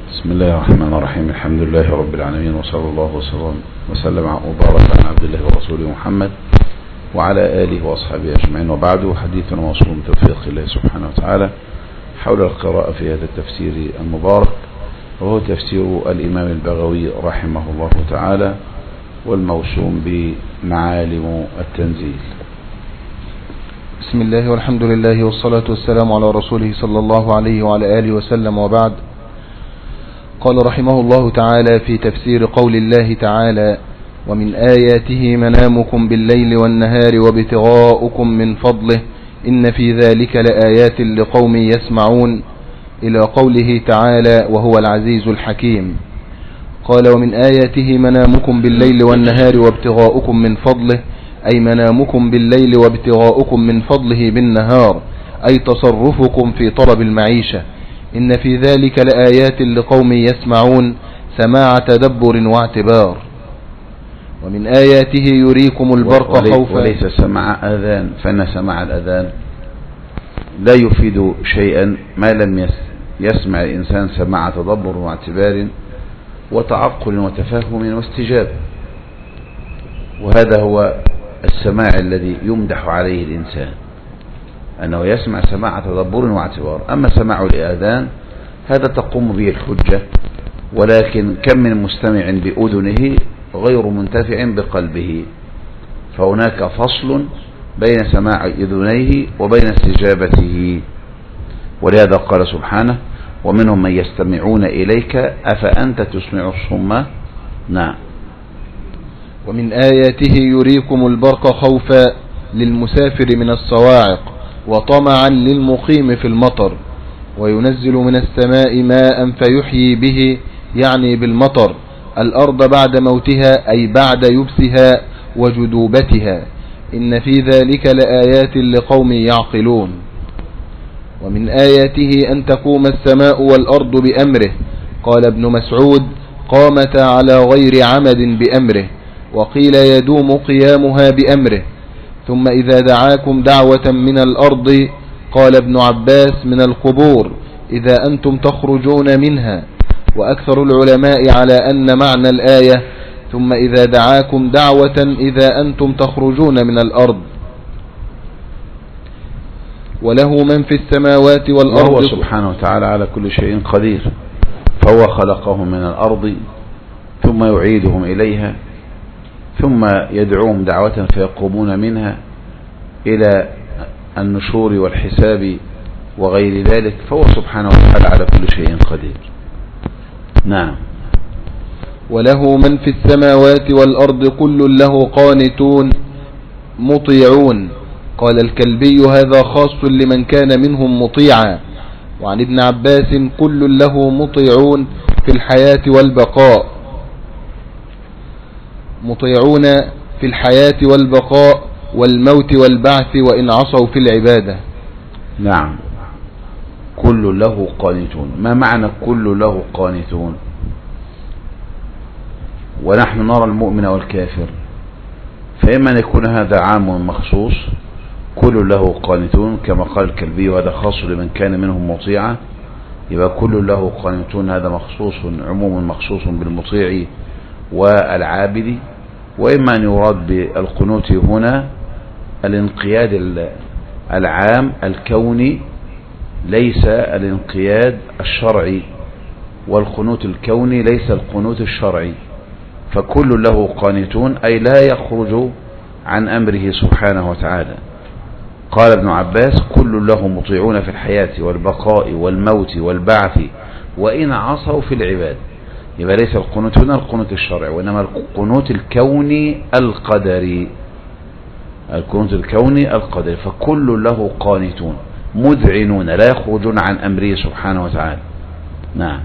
بسم الله الرحمن الرحيم. الحمد لله رب العالمين، وصلى الله وسلم وبارك على عبد الله ورسوله محمد وعلى آله وأصحابه أجمعين، وبعد. حديثنا موصول من توفيق الله سبحانه وتعالى حول القراءة في هذا التفسير المبارك، وهو تفسير الإمام البغوي رحمه الله تعالى، والموسوم بمعالم التنزيل. بسم الله والحمد لله والصلاة والسلام على رسوله صلى الله عليه وعلى آله وسلم، وبعد. قال رحمه الله تعالى في تفسير قول الله تعالى: ومن آياته منامكم بالليل والنهار وابتغاؤكم من فضله إن في ذلك لآيات لقوم يسمعون، إلى قوله تعالى: وهو العزيز الحكيم. قال: ومن آياته منامكم بالليل والنهار وابتغاؤكم من فضله، أي منامكم بالليل وابتغاؤكم من فضله بالنهار، أي تصرفكم في طلب المعيشة. إن في ذلك لآيات لقوم يسمعون، سماع تدبر واعتبار. ومن آياته يريكم البرق خوفا، وليس سماع أذان، فإن سماع الأذان لا يفيد شيئا ما لم يسمع الإنسان سماع تدبر واعتبار وتعقل وتفهم واستجابة، وهذا هو السماع الذي يمدح عليه الإنسان، أنه يسمع سماع تدبر واعتبار. أما سماع الآذان هذا تقوم به الحجة، ولكن كم من مستمع بأذنه غير منتفع بقلبه، فهناك فصل بين سماع أذنيه وبين استجابته. ولهذا قال سبحانه: ومنهم من يستمعون إليك أفأنت تسمع الصم. نعم. ومن آياته يريكم البرق خوفا للمسافر من الصواعق، وطمعا للمقيم في المطر، وينزل من السماء ماء فيحيي به، يعني بالمطر، الأرض بعد موتها، أي بعد يبسها وجدوبتها. إن في ذلك لآيات لقوم يعقلون. ومن آياته أن تقوم السماء والأرض بأمره. قال ابن مسعود: قامتا على غير عمد بأمره، وقيل يدوم قيامها بأمره. ثم إذا دعاكم دعوة من الأرض، قال ابن عباس: من القبور، إذا أنتم تخرجون منها. وأكثر العلماء على أن معنى الآية: ثم إذا دعاكم دعوة إذا أنتم تخرجون من الأرض. وله من في السماوات والأرض، وهو سبحانه وتعالى على كل شيء قدير، فهو خلقهم من الأرض ثم يعيدهم إليها، ثم يدعوهم دعوة فيقومون منها إلى النشور والحساب وغير ذلك، فهو سبحانه وتعالى على كل شيء قدير. نعم. وله من في السماوات والأرض كل له قانتون مطيعون. قال الكلبي: هذا خاص لمن كان منهم مطيعا. وعن ابن عباس: كل له مطيعون في الحياة والبقاء، مطيعون في الحياة والبقاء والموت والبعث، وإن عصوا في العبادة. نعم. كل له قانتون. ما معنى كل له قانتون؟ ونحن نرى المؤمن والكافر، فإما أن يكون هذا عام مخصوص، كل له قانتون، كما قال الكلبي: وهذا خاص لمن كان منهم مطيعا، يبقى كل له قانتون هذا مخصوص، عموم مخصوص بالمطيع والعابد. وإما أن يراد بالقنوت هنا الانقياد العام الكوني، ليس الانقياد الشرعي، والقنوت الكوني ليس القنوت الشرعي. فكل له قانتون أي لا يخرج عن أمره سبحانه وتعالى. قال ابن عباس: كل له مطيعون في الحياة والبقاء والموت والبعث، وإن عصوا في العباد. يبقى ليس القنوت هنا القنوت الشرعي، وإنما القنوت الكوني القدري، القنوت الكوني القدري. فكل له قانتون مذعنون لا يخرجون عن أمره سبحانه وتعالى. نعم.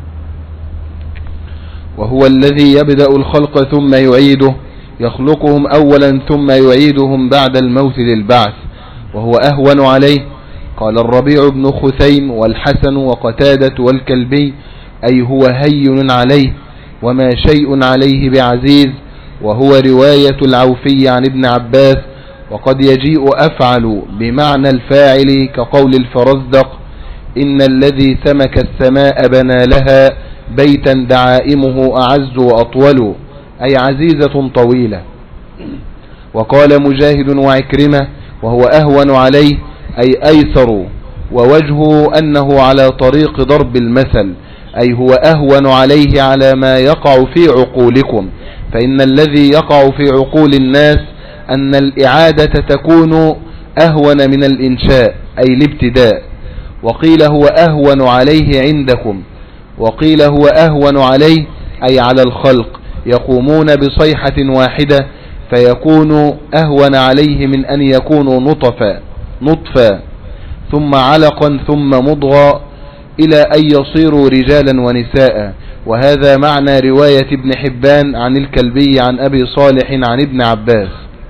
وهو الذي يبدأ الخلق ثم يعيده، يخلقهم أولا ثم يعيدهم بعد الموت للبعث، وهو أهون عليه. قال الربيع بن خثيم والحسن وقتادة والكلبي: أي هو هين عليه، وما شيء عليه بعزيز. وهو رواية العوفي عن ابن عباس. وقد يجيء أفعل بمعنى الفاعل، كقول الفرزدق: إن الذي سمك السماء بنى لها بيتا دعائمه أعز وأطول، أي عزيزة طويلة. وقال مجاهد وعكرمة: وهو أهون عليه أي أيسر، ووجهه أنه على طريق ضرب المثل، أي هو أهون عليه على ما يقع في عقولكم، فإن الذي يقع في عقول الناس أن الإعادة تكون أهون من الإنشاء أي الابتداء. وقيل هو أهون عليه عندكم، وقيل هو أهون عليه أي على الخلق، يقومون بصيحة واحدة فيكون أهون عليه من أن يكونوا نطفا ثم علقا ثم مضغا إلى أن يصيروا رجالا ونساء. وهذا معنى رواية ابن حبان عن الكلبي عن أبي صالح عن ابن عباس.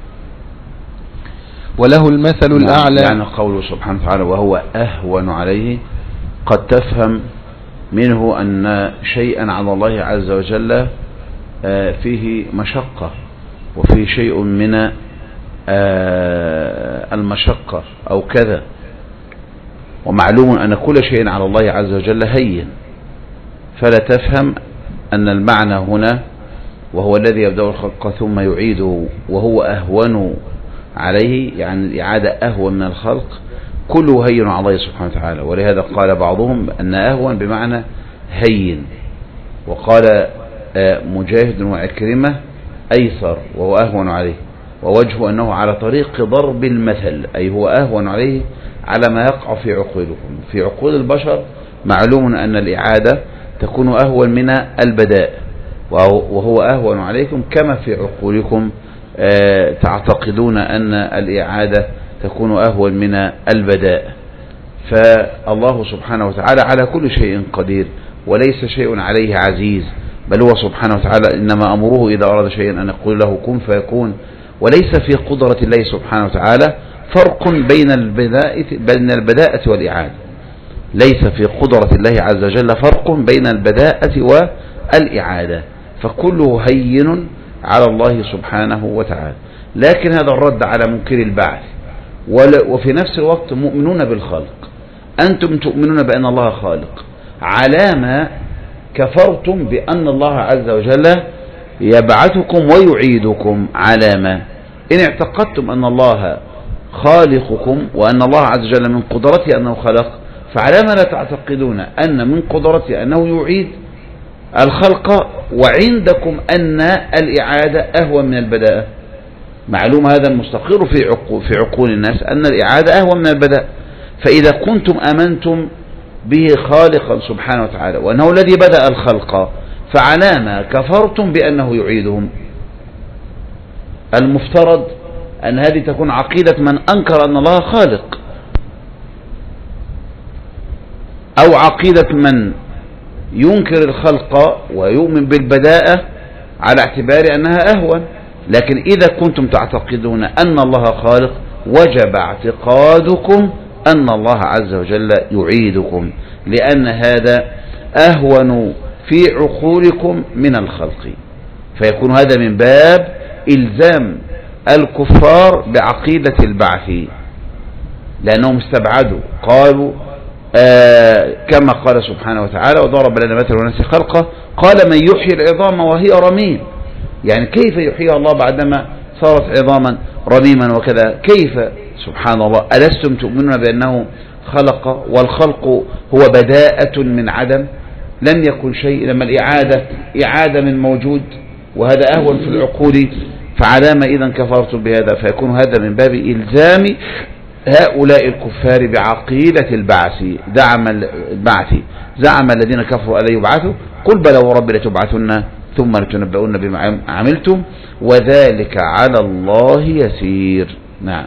وله المثل الأعلى. يعني قوله سبحانه وتعالى وهو أهون عليه، قد تفهم منه أن شيئا على الله عز وجل فيه مشقة، وفيه شيء من المشقة أو كذا. ومعلوم أن كل شيء على الله عز وجل هين، فلا تفهم أن المعنى هنا وهو الذي يبدأ الخلق ثم يعيده وهو أهون عليه، يعني الإعادة أهون من الخلق، كله هين على الله سبحانه وتعالى. ولهذا قال بعضهم أن أهون بمعنى هين، وقال مجاهد وعكرمة أيسر وهو أهون عليه، ووجهه أنه على طريق ضرب المثل، أي هو أهون عليه على ما يقع في عقولكم. في عقول البشر معلوم أن الإعادة تكون أهون من البداء، وهو أهون عليكم كما في عقولكم تعتقدون أن الإعادة تكون أهون من البداء. فالله سبحانه وتعالى على كل شيء قدير، وليس شيء عليه عزيز، بل هو سبحانه وتعالى إنما أمره إذا أراد شيئا أن يقول له كن فيكون. وليس في قدرة الله سبحانه وتعالى فرق بين البداءة والإعادة. ليس في قدرة الله عز وجل فرق بين البداءة والإعادة، فكله هين على الله سبحانه وتعالى. لكن هذا الرد على منكر البعث، وفي نفس الوقت مؤمنون بالخلق. أنتم تؤمنون بأن الله خالق، علامة كفرتم بأن الله عز وجل يبعثكم ويعيدكم. علامة إن اعتقدتم أن الله خالقكم وأن الله عز وجل من قدرته أنه خلق، فعلامة لا تعتقدون أن من قدرته أنه يعيد الخلق، وعندكم أن الإعادة أهون من البداءة. معلوم هذا المستقر في عقول الناس أن الإعادة أهون من البداءة. فإذا كنتم أمنتم به خالقا سبحانه وتعالى وأنه الذي بدأ الخلق، فعلامة كفرتم بأنه يعيدهم. المفترض أن هذه تكون عقيدة من أنكر أن الله خالق، أو عقيدة من ينكر الخلق ويؤمن بالبداءة على اعتبار أنها أهون. لكن إذا كنتم تعتقدون أن الله خالق، وجب اعتقادكم أن الله عز وجل يعيدكم، لأن هذا أهون في عقولكم من الخلق. فيكون هذا من باب إلزام الكفار بعقيدة البعث، لأنهم استبعدوا، قالوا كما قال سبحانه وتعالى وضرب لنا مثل ونسي خلقه، قال من يحيي العظام وهي رميم. يعني كيف يحييها الله بعدما صارت عظاما رميما وكذا؟ كيف؟ سبحان الله. ألستم تؤمنون بأنه خلق، والخلق هو بداءة من عدم، لم يكن شيء، لما الإعادة إعادة من موجود، وهذا أهون في العقول. فعلامة إذا كفرتم بهذا، فيكون هذا من باب إلزام هؤلاء الكفار بعقيدة البعث. زعم الذين كفروا ألا يبعثوا، قل بلى ورب لتبعثن ثم لتنبؤن بما عملتم وذلك على الله يسير. نعم.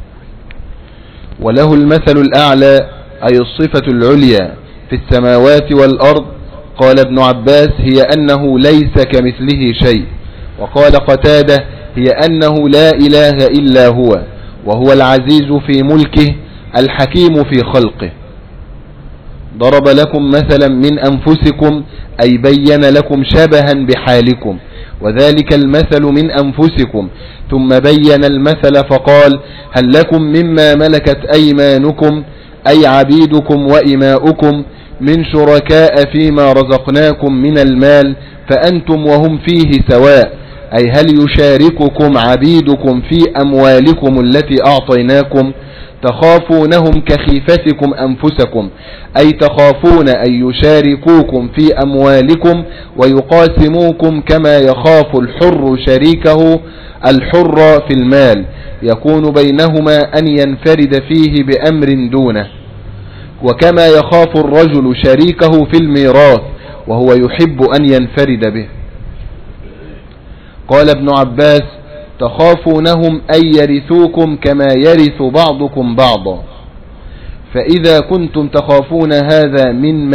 وله المثل الأعلى أي الصفة العليا في السماوات والأرض. قال ابن عباس هي أنه ليس كمثله شيء. وقال قتادة هي أنه لا إله إلا هو، وهو العزيز في ملكه الحكيم في خلقه. ضرب لكم مثلا من أنفسكم أي بين لكم شبها بحالكم، وذلك المثل من أنفسكم، ثم بين المثل فقال هل لكم مما ملكت أيمانكم أي عبيدكم وإماؤكم من شركاء فيما رزقناكم من المال فأنتم وهم فيه سواء، أي هل يشارككم عبيدكم في أموالكم التي أعطيناكم تخافونهم كخيفتكم أنفسكم، أي تخافون أن يشاركوكم في أموالكم ويقاسموكم كما يخاف الحر شريكه الحر في المال، يكون بينهما أن ينفرد فيه بأمر دونه، وكما يخاف الرجل شريكه في الميراث وهو يحب أن ينفرد به. قال ابن عباس: تخافونهم أن يرثوكم كما يرث بعضكم بعضا، فإذا كنتم تخافون هذا من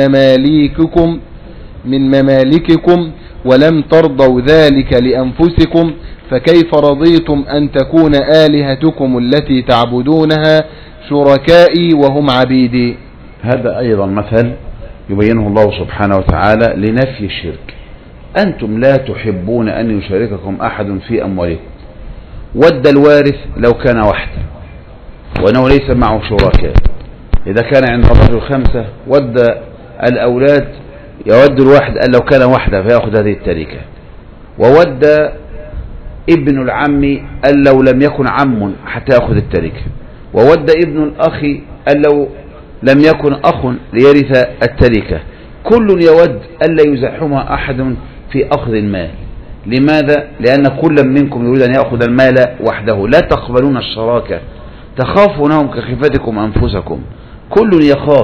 ممالككم ولم ترضوا ذلك لأنفسكم فكيف رضيتم أن تكون آلهتكم التي تعبدونها شركائي وهم عبيدي؟ هذا أيضا مثل يبينه الله سبحانه وتعالى لنفي الشرك. أنتم لا تحبون أن يشارككم أحد في أموالكم، ود الوارث لو كان وحده وأنه ليس معه شركاء. إذا كان عند الرجل 5 ود الأولاد يود الواحد أن لو كان وحده فيأخذ هذه التركة، وود ابن العم أن لو لم يكن عم حتى يأخذ التركة، وود ابن الأخ أن لو لم يكن أخ ليرث التركة. كل يود أن لا يزاحمها أحد في أخذ المال. لماذا؟ لأن كل منكم يريد أن يأخذ المال وحده، لا تقبلون الشراكة، تخافونهم كخيفتكم أنفسكم. كل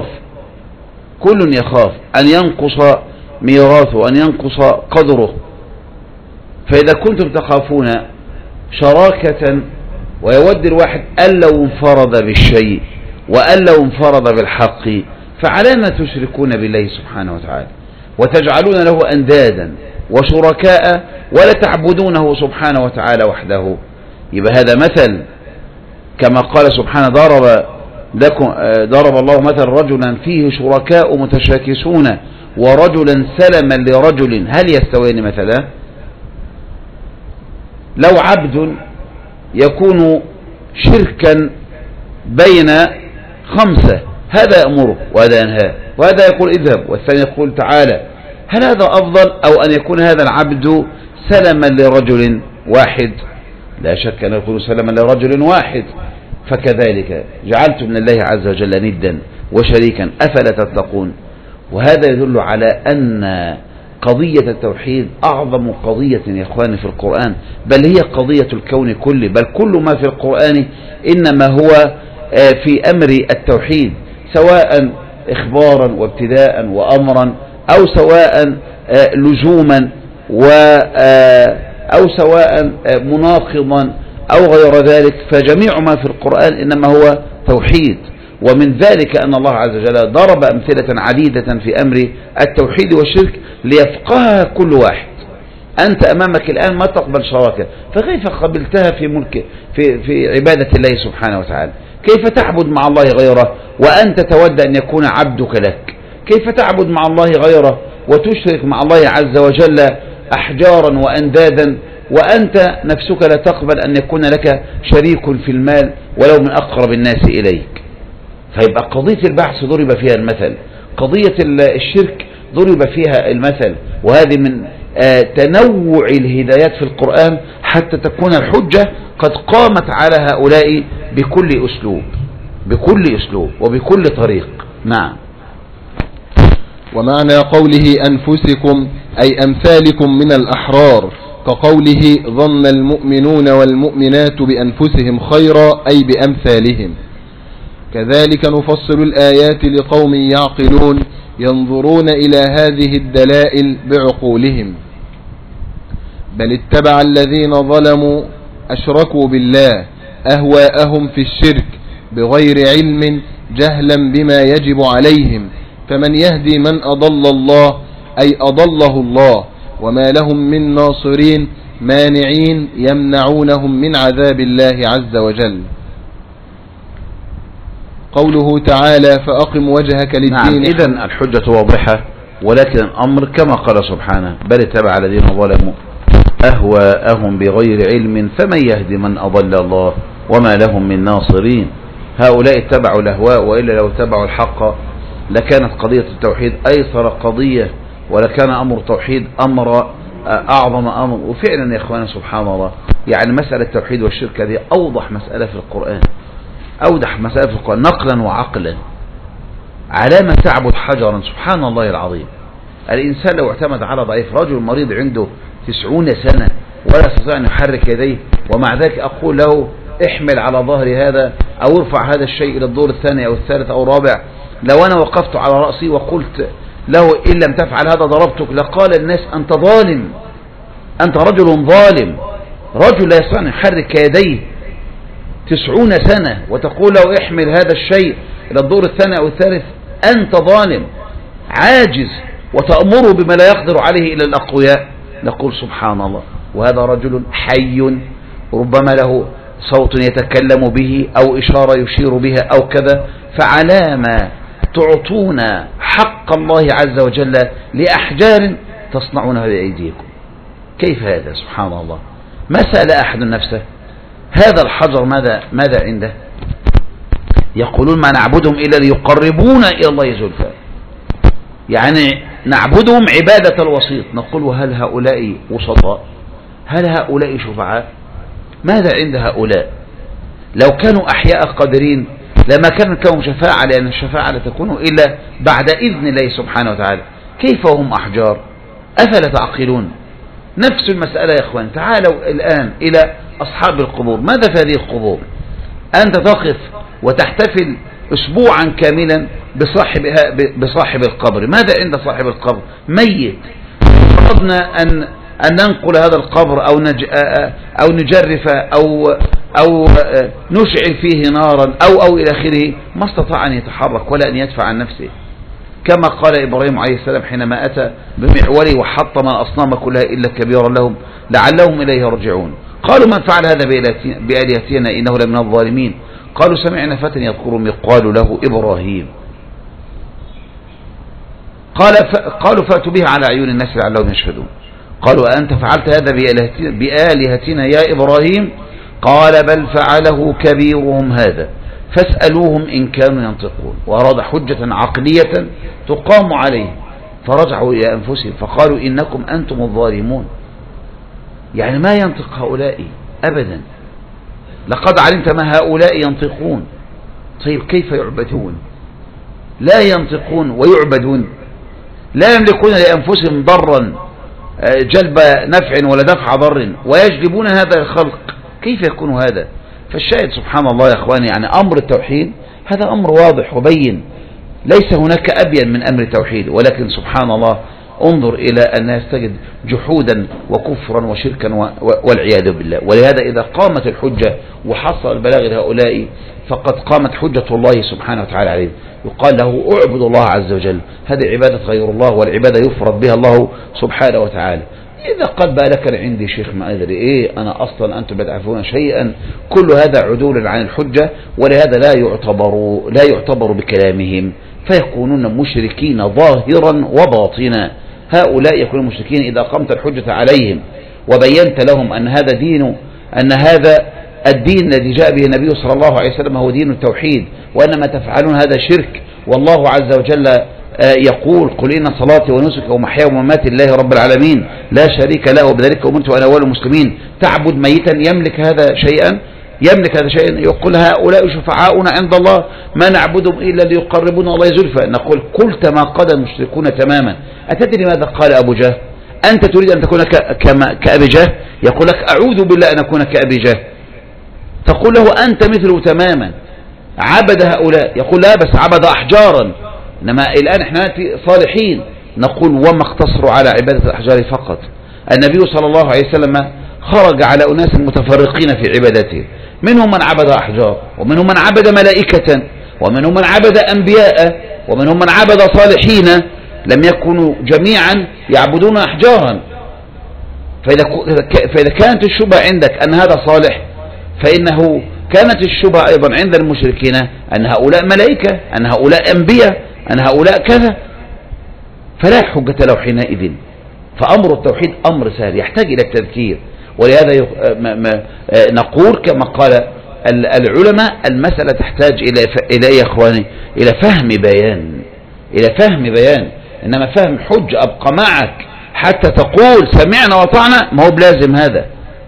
يخاف أن ينقص ميراثه، أن ينقص قدره. فإذا كنتم تخافون شراكة ويود الواحد أن لو انفرد بالشيء وأن لو انفرد بالحق، فعلى ما تشركون بالله سبحانه وتعالى وتجعلون له أندادا وشركاء ولا تعبدونه سبحانه وتعالى وحده؟ يبقى هذا مثل كما قال سبحانه: ضرب الله مثل رجلا فيه شركاء متشاكسون ورجلا سلما لرجل هل يستويان مثلا؟ لو عبد يكون شركا بين 5، هذا يأمره وهذا ينهاه وهذا يقول اذهب والثاني يقول تعالى، هل هذا أفضل أو أن يكون هذا العبد سلما لرجل واحد؟ لا شك أن يكون سلما لرجل واحد. فكذلك جعلت من الله عز وجل ندا وشريكا أفلا تتقون. وهذا يدل على أن قضية التوحيد أعظم قضية يا إخواني في القرآن، بل هي قضية الكون كله، بل كل ما في القرآن إنما هو في أمر التوحيد، سواء إخبارا وابتداء وأمرا، أو سواء لزوما أو سواء مناقضا أو غير ذلك. فجميع ما في القرآن إنما هو توحيد. ومن ذلك أن الله عز وجل ضرب أمثلة عديدة في أمر التوحيد والشرك ليفقهها كل واحد. أنت أمامك الآن ما تقبل شراكة، فكيف قبلتها في عبادة الله سبحانه وتعالى؟ كيف تعبد مع الله غيره وأنت تود أن يكون عبدك لك؟ كيف تعبد مع الله غيره وتشرك مع الله عز وجل أحجارا وأندادا وأنت نفسك لا تقبل أن يكون لك شريك في المال ولو من أقرب الناس إليك؟ فيبقى قضية البعث ضرب فيها المثل، قضية الشرك ضرب فيها المثل. وهذه من تنوع الهدايات في القرآن حتى تكون الحجة قد قامت على هؤلاء بكل أسلوب وبكل طريق. نعم. ومعنى قوله أنفسكم أي أمثالكم من الأحرار، كقوله ظن المؤمنون والمؤمنات بأنفسهم خيرا أي بأمثالهم. كذلك نفصل الآيات لقوم يعقلون ينظرون إلى هذه الدلائل بعقولهم. بل اتبع الذين ظلموا أشركوا بالله أهواءهم في الشرك بغير علم جهلا بما يجب عليهم، فمن يهدي من أضل الله أي أضله الله، وما لهم من ناصرين مانعين يمنعونهم من عذاب الله عز وجل. قوله تعالى فأقم وجهك للدين. نعم، إذن الحجة واضحة، ولكن الأمر كما قال سبحانه بل اتبع الذين ظلموا أهواءهم بغير علم فمن يهدي من أضل الله وما لهم من ناصرين. هؤلاء اتبعوا الأهواء، وإلا لو اتبعوا الحق لكانت قضية التوحيد أيسر قضية، ولكان أمر التوحيد أمر أعظم أمر. وفعلا يا إخوانا سبحان الله، يعني مسألة التوحيد والشرك هذه أوضح مسألة في القرآن، أوضح مسألة في القرآن نقلا وعقلا. على ما تعبد حجرا، سبحان الله العظيم. الإنسان لو اعتمد على ضعيف، رجل مريض عنده 90 سنة ولا يستطيع أن يحرك يديه، ومع ذلك أقول له احمل على ظهر هذا أو ارفع هذا الشيء إلى الدور الثاني أو الثالث أو الرابع، لو أنا وقفت على رأسي وقلت له إن لم تفعل هذا ضربتك، لقال الناس أنت ظالم، أنت رجل ظالم. رجل لا يستطيع أن يحرك يديه 90 سنة وتقول له احمل هذا الشيء إلى الدور الثاني أو الثالث، أنت ظالم عاجز، وتأمره بما لا يقدر عليه إلا الأقوياء. نقول سبحان الله، وهذا رجل حي ربما له صوت يتكلم به أو إشارة يشير بها أو كذا، فعلامة تعطون حق الله عز وجل لأحجار تصنعونها بأيديكم؟ كيف هذا؟ سبحان الله. ما سأل أحد نفسه هذا الحجر ماذا عنده؟ يقولون ما نعبدهم إلا ليقربونا إلى الله زلفى، يعني نعبدهم عبادة الوسيط. نقول وهل هؤلاء وسطاء؟ هل هؤلاء شفعاء؟ ماذا عند هؤلاء؟ لو كانوا أحياء قادرين لما كانت لهم شفاعة، لأن الشفاعة لا تكون إلا بعد إذن الله سبحانه وتعالى. كيف هم أحجار؟ أفلا تعقلون؟ نفس المسألة يا إخوان. تعالوا الآن إلى أصحاب القبور. ماذا في هذه القبور؟ أنت تقف وتحتفل أسبوعا كاملا بصاحب القبر. ماذا عند صاحب القبر؟ ميت. أردنا أن ننقل هذا القبر أو نجرف أو نشعل فيه نارا أو إلى آخره، ما استطاع أن يتحرك ولا أن يدفع عن نفسه، كما قال إبراهيم عليه السلام حينما أتى بمعوله وحطم الأصنام كلها إلا كبيرا لهم لعلهم إليه يرجعون. قالوا من فعل هذا بآلهتنا إنه لمن الظالمين. قالوا سمعنا فتى يذكرهم يقال له إبراهيم. قالوا فأتوا به على عيون الناس لعلهم يشهدون. قالوا أنت فعلت هذا بآلهتنا يا إبراهيم؟ قال بل فعله كبيرهم هذا فاسألوهم إن كانوا ينطقون. وأراد حجة عقلية تقام عليه، فرجعوا إلى أنفسهم فقالوا إنكم أنتم الظالمون. يعني ما ينطق هؤلاء أبدا، لقد علمت ما هؤلاء ينطقون. طيب كيف يعبدون؟ لا ينطقون ويعبدون، لا يملكون لأنفسهم ضرا جلب نفع ولا دفع ضر، ويجلبون هذا الخلق. كيف يكون هذا؟ فالشاهد سبحان الله يا أخواني، يعني أمر التوحيد هذا أمر واضح وبين، ليس هناك أبين من أمر التوحيد. ولكن سبحان الله انظر إلى الناس تجد جحودا وكفرا وشركا والعياذ بالله. ولهذا إذا قامت الحجة وحصل البلاغ لهؤلاء فقد قامت حجة الله سبحانه وتعالى عليه. يقال له اعبد الله عز وجل، هذه عبادة غير الله، والعبادة يفرض بها الله سبحانه وتعالى. إذا قد بالك عندي شيخ ما أدري إيه أنا أصلا أنتم بدعفون شيئا، كل هذا عدول عن الحجة، ولهذا لا يعتبر بكلامهم، فيكونون مشركين ظاهرا وباطنا. هؤلاء يكونون مشركين إذا قمت الحجة عليهم وبينت لهم أن هذا الدين الذي جاء به النبي صلى الله عليه وسلم هو دين التوحيد، وأن ما تفعلون هذا شرك، والله عز وجل يقول قل إن صلاتي ونسكي ومحياي ومماتي لله رب العالمين لا شريك له وبذلك أمرت وأنا أول المسلمين. تعبد ميتا يملك هذا شيئا؟ يقول هؤلاء شفعاؤنا عند الله ما نعبدهم إلا ليقربونا الله زلفى. نقول قلت ما قال المشركون تماما. أتدري ماذا قال أبو جهل؟ أنت تريد أن تكون كأبي جهل؟ يقول لك أعوذ بالله أن أكون كأبي جهل. تقول له أنت مثله تماما. عبد هؤلاء، يقول لا بس عبد أحجارا، إنما الآن احنا نأتي صالحين. نقول وما اقتصروا على عبادة الأحجار فقط. النبي صلى الله عليه وسلم خرج على أناس متفرقين في عبادته، منهم من عبد أحجار، ومنهم من عبد ملائكة، ومنهم من عبد أنبياء، ومنهم من عبد صالحين، لم يكونوا جميعا يعبدون أحجارا. فإذا كانت الشبهة عندك أن هذا صالح، فإنه كانت الشبهة أيضا عند المشركين أن هؤلاء ملائكة، أن هؤلاء أنبياء، أن هؤلاء كذا، فلا حجة له حينئذ. فأمر التوحيد أمر سهل يحتاج إلى التذكير. ولهذا نقول كما قال العلماء المسألة تحتاج إلى يا إخواني إلى فهم بيان، إلى فهم بيان. إنما فهم حج أبقى معك حتى تقول سمعنا وطعنا، ما هو بلازم هذا.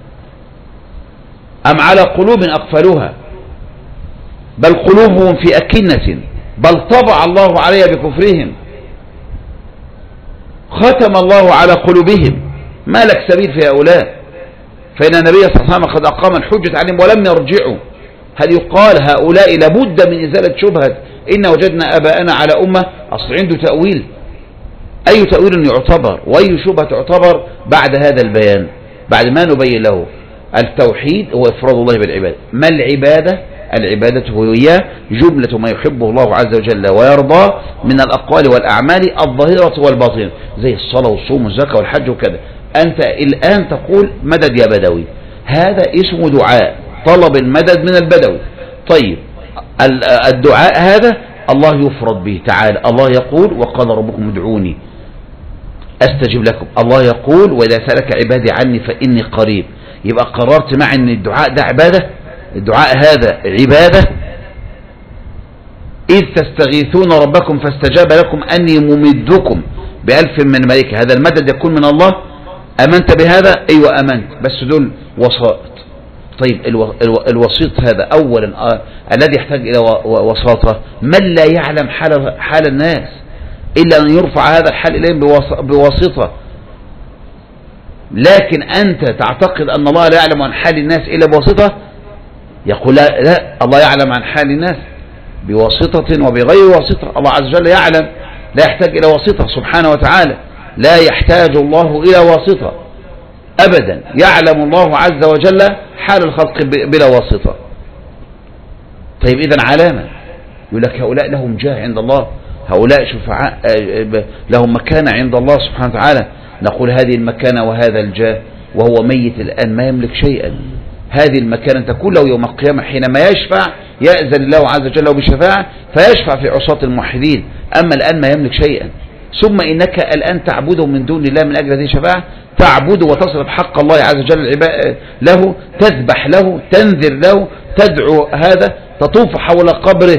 أم على قلوب أقفلوها بل قلوبهم في أكنة بل طبع الله عليها بكفرهم ختم الله على قلوبهم ما لك سبيل في هؤلاء. فإن النبي صلى الله عليه وسلم قد أقام الحجة عليهم ولم يرجعوا. هل يقال هؤلاء لابد من إزالة شبهة إن وجدنا آباءنا على أمة؟ أصل عنده تأويل. أي تأويل يعتبر وأي شبهة تعتبر بعد هذا البيان، بعد ما نبين له التوحيد هو إفراد الله بالعبادة. ما العبادة؟ العبادة هي جملة ما يحبه الله عز وجل ويرضى من الأقوال والأعمال الظاهرة والباطنة، زي الصلاة والصوم والزكاة والحج وكذا. أنت الآن تقول مدد يا بدوي، هذا اسمه دعاء، طلب المدد من البدوي. طيب الدعاء هذا الله يفرد به تعالى. الله يقول وقال ربكم ادعوني أستجب لكم. الله يقول وإذا سألك عبادي عني فإني قريب. يبقى قررت معي أن الدعاء ده عبادة، الدعاء هذا عبادة. إذ تستغيثون ربكم فاستجاب لكم أني ممدكم ب1000 من ملائكة، هذا المدد يكون من الله. أمنت بهذا؟ أيوة أمنت، بس دول وسائط. طيب الوسيط هذا أولا الذي يحتاج إلى وساطة من لا يعلم حال الناس إلا أن يرفع هذا الحال إليهم بواسطة. لكن أنت تعتقد أن الله لا يعلم عن حال الناس إلا بواسطة، يقول لا الله يعلم عن حال الناس بواسطة وبغير واسطة. الله عز وجل يعلم، لا يحتاج إلى واسطة سبحانه وتعالى، لا يحتاج الله إلى واسطة أبدا. يعلم الله عز وجل حال الخلق بلا واسطة. طيب إذن علامة يقول لك هؤلاء لهم جاه عند الله، هؤلاء شفعاء لهم مكانة عند الله سبحانه وتعالى. نقول هذه المكانة وهذا الجاه وهو ميت الآن ما يملك شيئا. هذه المكانة تكون له يوم القيامة حينما يشفع، يأذن الله عز وجل بشفاعة فيشفع في عصاة الموحدين. أما الآن ما يملك شيئا. ثم إنك الآن تعبده من دون الله من أجل هذه الشفاعة، تعبده وتصرف حق الله عز وجل له، تذبح له، تنذر له، تدعو هذا، تطوف حول قبره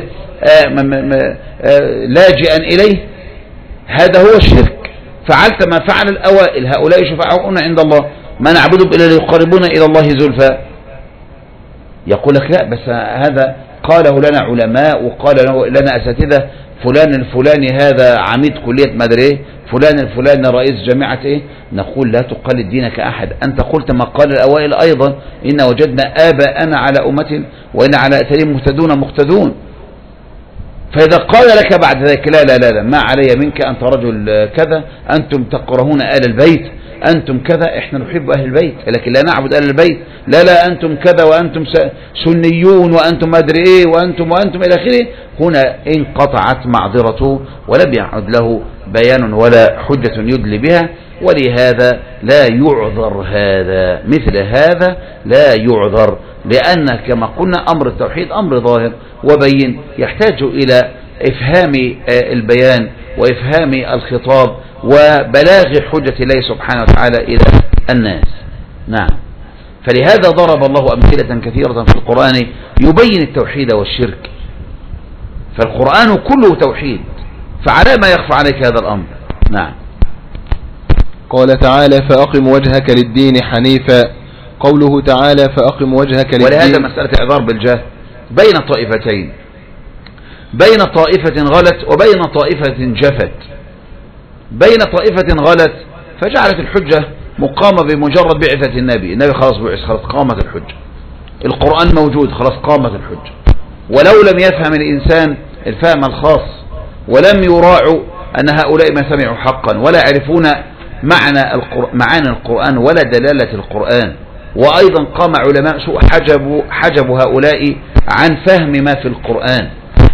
لاجئا إليه. هذا هو الشرك. فعلت ما فعل الأوائل، هؤلاء شفعاؤنا عند الله ما نعبدهم إلا ليقربونا إلى الله زلفى. يقول لك لا، بس هذا قاله لنا علماء وقال لنا أساتذة، فلان الفلاني هذا عميد كلية مدري، فلان الفلاني رئيس جامعة ايه. نقول لا تقلد دينك أحد. أنت قلت ما قال الأوائل أيضا، إن وجدنا آباءنا على أمة وإن على أثرهم مهتدون. فإذا قال لك بعد ذلك لا لا لا لا ما علي منك، أنت رجل كذا، أنتم تكرهون آل البيت، أنتم كذا، إحنا نحب أهل البيت لكن لا نعبد أهل البيت، لا لا أنتم كذا وأنتم سنيون وأنتم أدري إيه وأنتم إلى آخره. هنا انقطعت معذرته ولم يعد له بيان ولا حجة يدلي بها. ولهذا لا يعذر هذا، مثل هذا لا يعذر، لأن كما قلنا أمر التوحيد أمر ظاهر وبين، يحتاج إلى إفهام البيان وإفهام الخطاب وبلاغ حجة الله سبحانه وتعالى إلى الناس. نعم. فلهذا ضرب الله أمثلة كثيرة في القرآن يبين التوحيد والشرك. فالقرآن كله توحيد، فعلى ما يخفى عليك هذا الأمر. نعم. قال تعالى فأقم وجهك للدين حنيفا. قوله تعالى فأقم وجهك للدين، ولهذا مسألة إعذار بالجهل بين طائفتين، بين طائفة غلت وبين طائفة جفت. بين طائفة غلت فجعلت الحجة مقامة بمجرد بعثة النبي خلاص بعث، خلاص قامت الحجة، القرآن موجود خلاص قامت الحجة. ولو لم يفهم الإنسان الفهم الخاص ولم يراعوا أن هؤلاء ما سمعوا حقا ولا يعرفون معاني القرآن ولا دلالة القرآن. وأيضا قام علماء سوء حجبوا هؤلاء عن فهم ما في القرآن.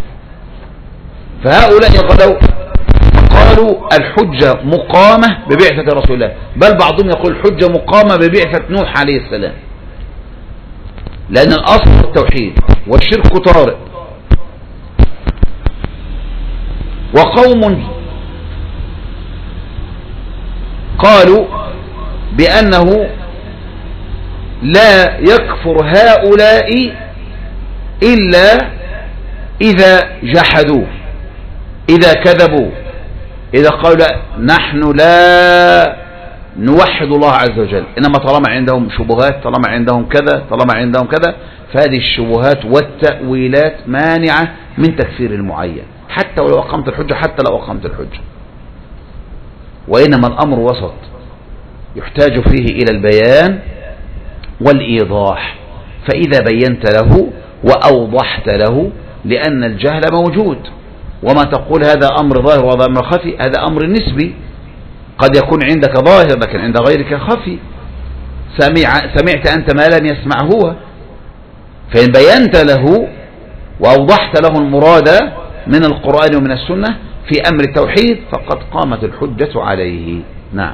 فهؤلاء غدوا قالوا الحجة مقامة ببعثة رسول الله، بل بعضهم يقول الحجة مقامة ببعثة نوح عليه السلام، لأن الأصل التوحيد والشرك طارئ. وقوم قالوا بأنه لا يكفر هؤلاء إلا إذا جحدوا، إذا كذبوا، إذا قالوا نحن لا نوحد الله عز وجل، إنما طالما عندهم شبهات، طالما عندهم كذا، طالما عندهم كذا، فهذه الشبهات والتأويلات مانعة من تكفير المعين، حتى ولو أقمت الحجة، حتى لو أقمت الحجة. وإنما الأمر وسط يحتاج فيه إلى البيان والإيضاح، فإذا بينت له وأوضحت له، لأن الجهل موجود، وما تقول هذا أمر ظاهر وهذا أمر خفي، هذا أمر نسبي، قد يكون عندك ظاهر لكن عند غيرك خفي، سمعت أنت ما لم يسمع هو، فإن بينت له وأوضحت له المراد من القرآن ومن السنة في أمر التوحيد فقد قامت الحجة عليه. نعم.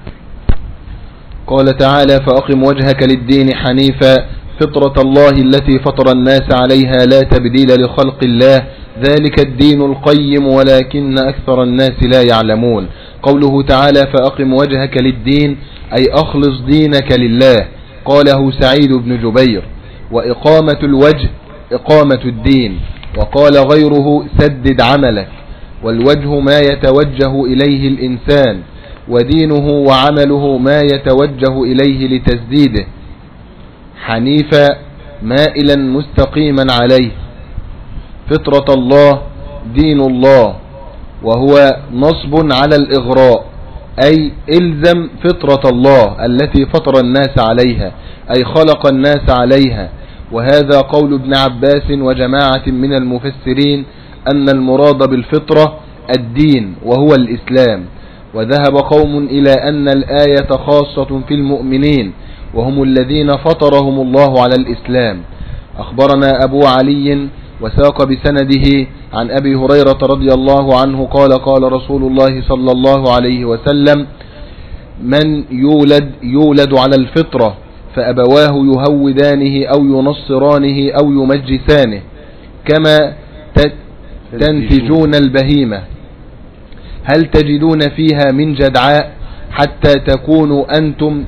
قال تعالى: فأقم وجهك للدين حنيفا فطرة الله التي فطر الناس عليها لا تبديل لخلق الله ذلك الدين القيم ولكن أكثر الناس لا يعلمون. قوله تعالى: فأقم وجهك للدين أي أخلص دينك لله، قاله سعيد بن جبير. وإقامة الوجه إقامة الدين، وقال غيره: سدد عملك. والوجه ما يتوجه إليه الإنسان، ودينه وعمله ما يتوجه إليه لتسديده. حنيفا مائلا مستقيما عليه. فطرة الله دين الله، وهو نصب على الإغراء، أي إلزم فطرة الله التي فطر الناس عليها، أي خلق الناس عليها. وهذا قول ابن عباس وجماعة من المفسرين أن المراد بالفطرة الدين وهو الإسلام. وذهب قوم إلى أن الآية خاصة في المؤمنين وهم الذين فطرهم الله على الإسلام. أخبرنا أبو علي وساق بسنده عن أبي هريرة رضي الله عنه قال: قال رسول الله صلى الله عليه وسلم: من يولد على الفطرة فأبواه يهودانه أو ينصرانه أو يمجسانه كما تنتجون البهيمة، هل تجدون فيها من جدعاء حتى تكونوا أنتم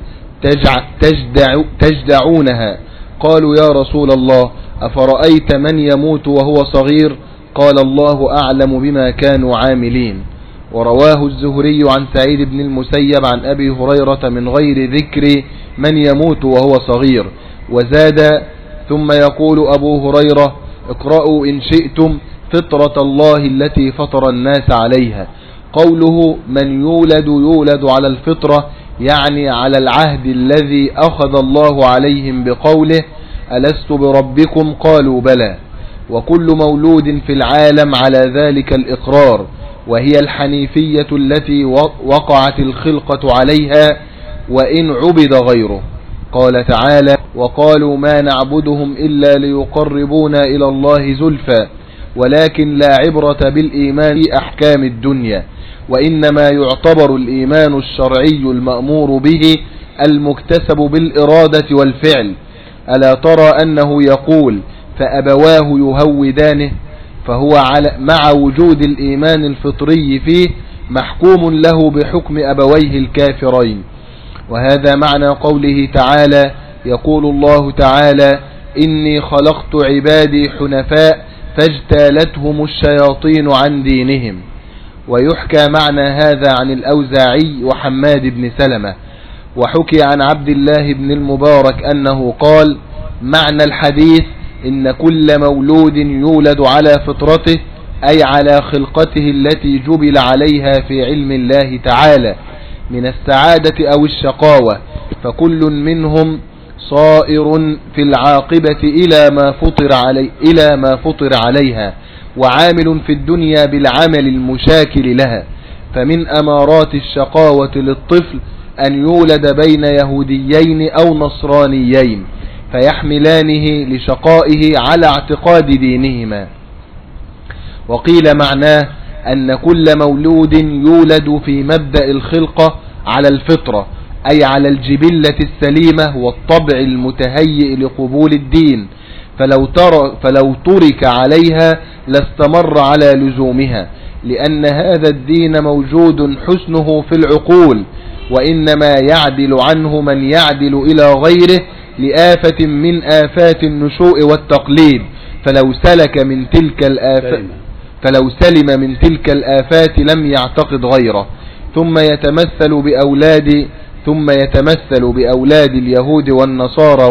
تجدعونها؟ قالوا: يا رسول الله، أفرأيت من يموت وهو صغير؟ قال: الله أعلم بما كانوا عاملين. ورواه الزهري عن سعيد بن المسيب عن أبي هريرة من غير ذكر من يموت وهو صغير، وزاد: ثم يقول أبو هريرة: اقرأوا إن شئتم فطرة الله التي فطر الناس عليها. قوله من يولد على الفطرة يعني على العهد الذي أخذ الله عليهم بقوله: ألست بربكم؟ قالوا بلى. وكل مولود في العالم على ذلك الإقرار، وهي الحنيفية التي وقعت الخلقة عليها وإن عبد غيره. قال تعالى: وقالوا ما نعبدهم إلا ليقربونا إلى الله زلفى ولكن لا عبرة بالإيمان في أحكام الدنيا، وإنما يعتبر الإيمان الشرعي المأمور به المكتسب بالإرادة والفعل. ألا ترى أنه يقول فأبواه يهودانه، فهو مع وجود الإيمان الفطري فيه محكوم له بحكم أبويه الكافرين. وهذا معنى قوله تعالى: يقول الله تعالى: إني خلقت عبادي حنفاء فاجتالتهم الشياطين عن دينهم. ويحكى معنى هذا عن الأوزاعي وحماد بن سلمة. وحكي عن عبد الله بن المبارك أنه قال: معنى الحديث إن كل مولود يولد على فطرته أي على خلقته التي جبل عليها في علم الله تعالى من السعادة أو الشقاوة، فكل منهم صائر في العاقبة إلى ما فطر عليها، وعامل في الدنيا بالعمل المشاكل لها. فمن أمارات الشقاوة للطفل أن يولد بين يهوديين أو نصرانيين فيحملانه لشقائه على اعتقاد دينهما. وقيل معناه أن كل مولود يولد في مبدأ الخلقة على الفطرة أي على الجبلة السليمة والطبع المتهيئ لقبول الدين، فلو ترك عليها لاستمر على لزومها، لأن هذا الدين موجود حسنه في العقول، وإنما يعدل عنه من يعدل إلى غيره لآفة من آفات النشوء والتقليد، فلو سلم من تلك الآفات لم يعتقد غيره، ثم يتمثل بأولاد اليهود والنصارى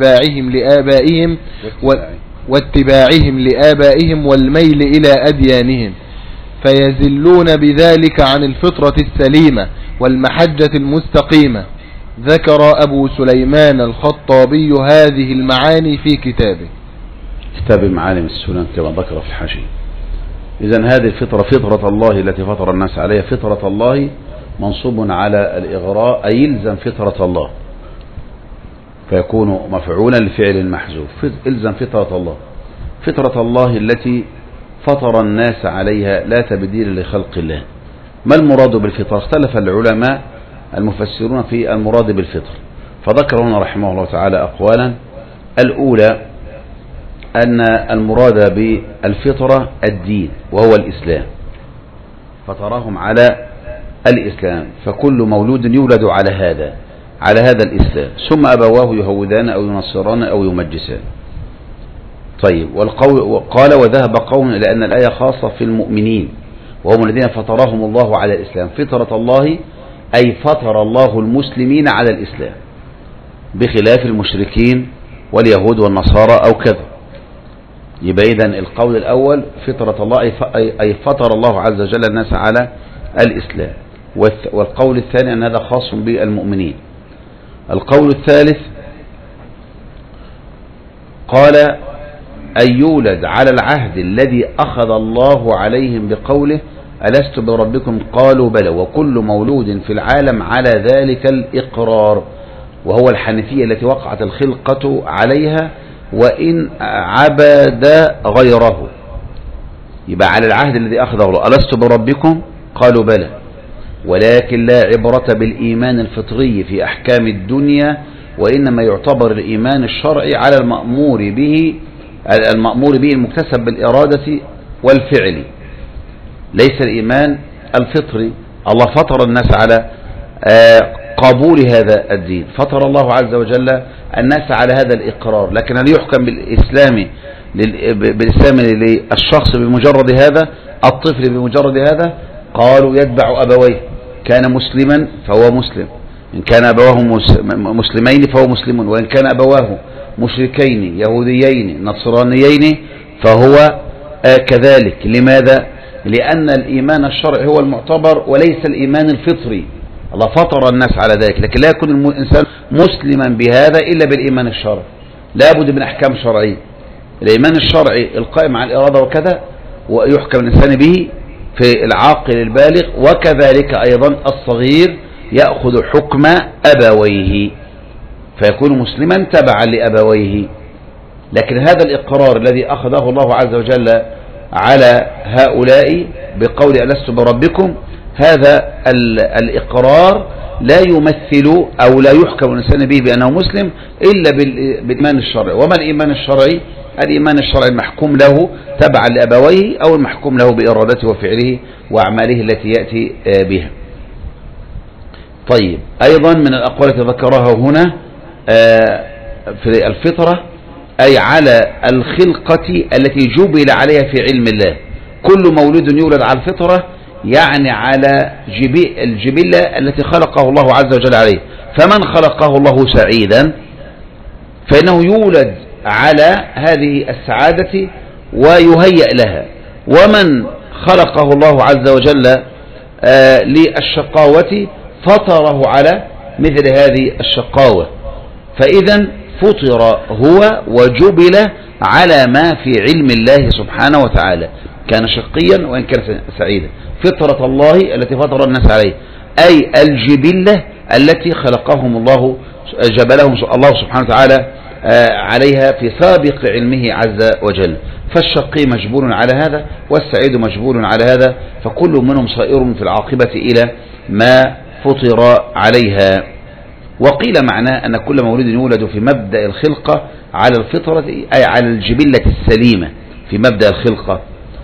واتباعهم لآبائهم والميل إلى أديانهم، فيزلون بذلك عن الفطرة السليمة والمحجة المستقيمة. ذكر أبو سليمان الخطابي هذه المعاني في كتابه كتاب معالم السنن كما ذكر في الحاشية. إذن هذه الفطرة فطرة الله التي فطر الناس عليها. فطرة الله منصوب على الإغراء، أي يلزم فطرة الله، فيكون مفعولا لفعل محذوف. إلزم فطرة الله، فطرة الله التي فطر الناس عليها لا تبديل لخلق الله. ما المراد بالفطرة؟ اختلف العلماء المفسرون في المراد بالفطر، فذكر هنا رحمه الله تعالى أقوالا. الأولى أن المراد بالفطرة الدين وهو الإسلام، فطرهم على الإسلام، فكل مولود يولد على هذا الإسلام، ثم أبواه يهودان أو ينصران أو يمجسان. طيب، قال وذهب قوم إلى أن الآية خاصة في المؤمنين وهم الذين فطرهم الله على الإسلام. فطرة الله أي فطر الله المسلمين على الإسلام، بخلاف المشركين واليهود والنصارى أو كذا. يبقى إذن القول الأول فطرة الله أي فطر الله عز وجل الناس على الإسلام، والقول الثاني أن هذا خاص بالمؤمنين. القول الثالث قال أن يولد على العهد الذي أخذ الله عليهم بقوله ألست بربكم قالوا بلى، وكل مولود في العالم على ذلك الإقرار، وهو الحنفية التي وقعت الخلقة عليها وإن عبد غيره. يبقى على العهد الذي أخذه الله ألست بربكم قالوا بلى، ولكن لا عبرة بالإيمان الفطري في أحكام الدنيا، وإنما يعتبر الإيمان الشرعي على المأمور به المكتسب بالإرادة والفعل، ليس الإيمان الفطري. الله فطر الناس على قبول هذا الدين، فطر الله عز وجل الناس على هذا الإقرار، لكن هل يحكم بالإسلام للشخص بمجرد هذا؟ الطفل بمجرد هذا؟ قالوا يتبع أبويه، كان مسلما فهو مسلم، إن كان أبواه مسلمين فهو مسلم، وإن كان أبواه مشركين يهوديين نصرانيين فهو كذلك. لماذا؟ لأن الإيمان الشرعي هو المعتبر وليس الإيمان الفطري. الله فطر الناس على ذلك، لكن لا يكون الإنسان مسلما بهذا إلا بالإيمان الشرعي، لا بد من أحكام شرعية. الإيمان الشرعي القائم على الإرادة وكذا، ويحكم الإنسان به في العاقل البالغ، وكذلك أيضا الصغير يأخذ حكم أبويه فيكون مسلما تبعا لأبويه. لكن هذا الإقرار الذي أخذه الله عز وجل على هؤلاء بقول ألست بربكم، هذا الإقرار لا يمثل أو لا يحكم الإنسان به بأنه مسلم إلا بالإيمان الشرعي. وما الإيمان الشرعي؟ الإيمان الشرعي المحكوم له تبعا لأبويه، أو المحكوم له بإرادته وفعله وأعماله التي يأتي بها. طيب، أيضا من الأقوال التي ذكرها هنا في الفطرة أي على الخلقة التي جبل عليها في علم الله. كل مولود يولد على الفطرة، يعني على الجبلة التي خلقه الله عز وجل عليه. فمن خلقه الله سعيدا فإنه يولد على هذه السعادة ويهيأ لها، ومن خلقه الله عز وجل للشقاوة فطره على مثل هذه الشقاوة. فإذا فطر هو وجبل على ما في علم الله سبحانه وتعالى، كان شقيا وإن كان سعيدا. فطرة الله التي فطر الناس عليه أي الجبلة التي خلقهم الله، جبلهم الله سبحانه وتعالى عليها في سابق علمه عز وجل. فالشقي مجبول على هذا والسعيد مجبول على هذا، فكل منهم صائر في العاقبة إلى ما فطر عليها. وقيل معناه أن كل مولود يولد في مبدأ الخلقة على الفطرة أي على الجبلة السليمة في مبدأ الخلقة،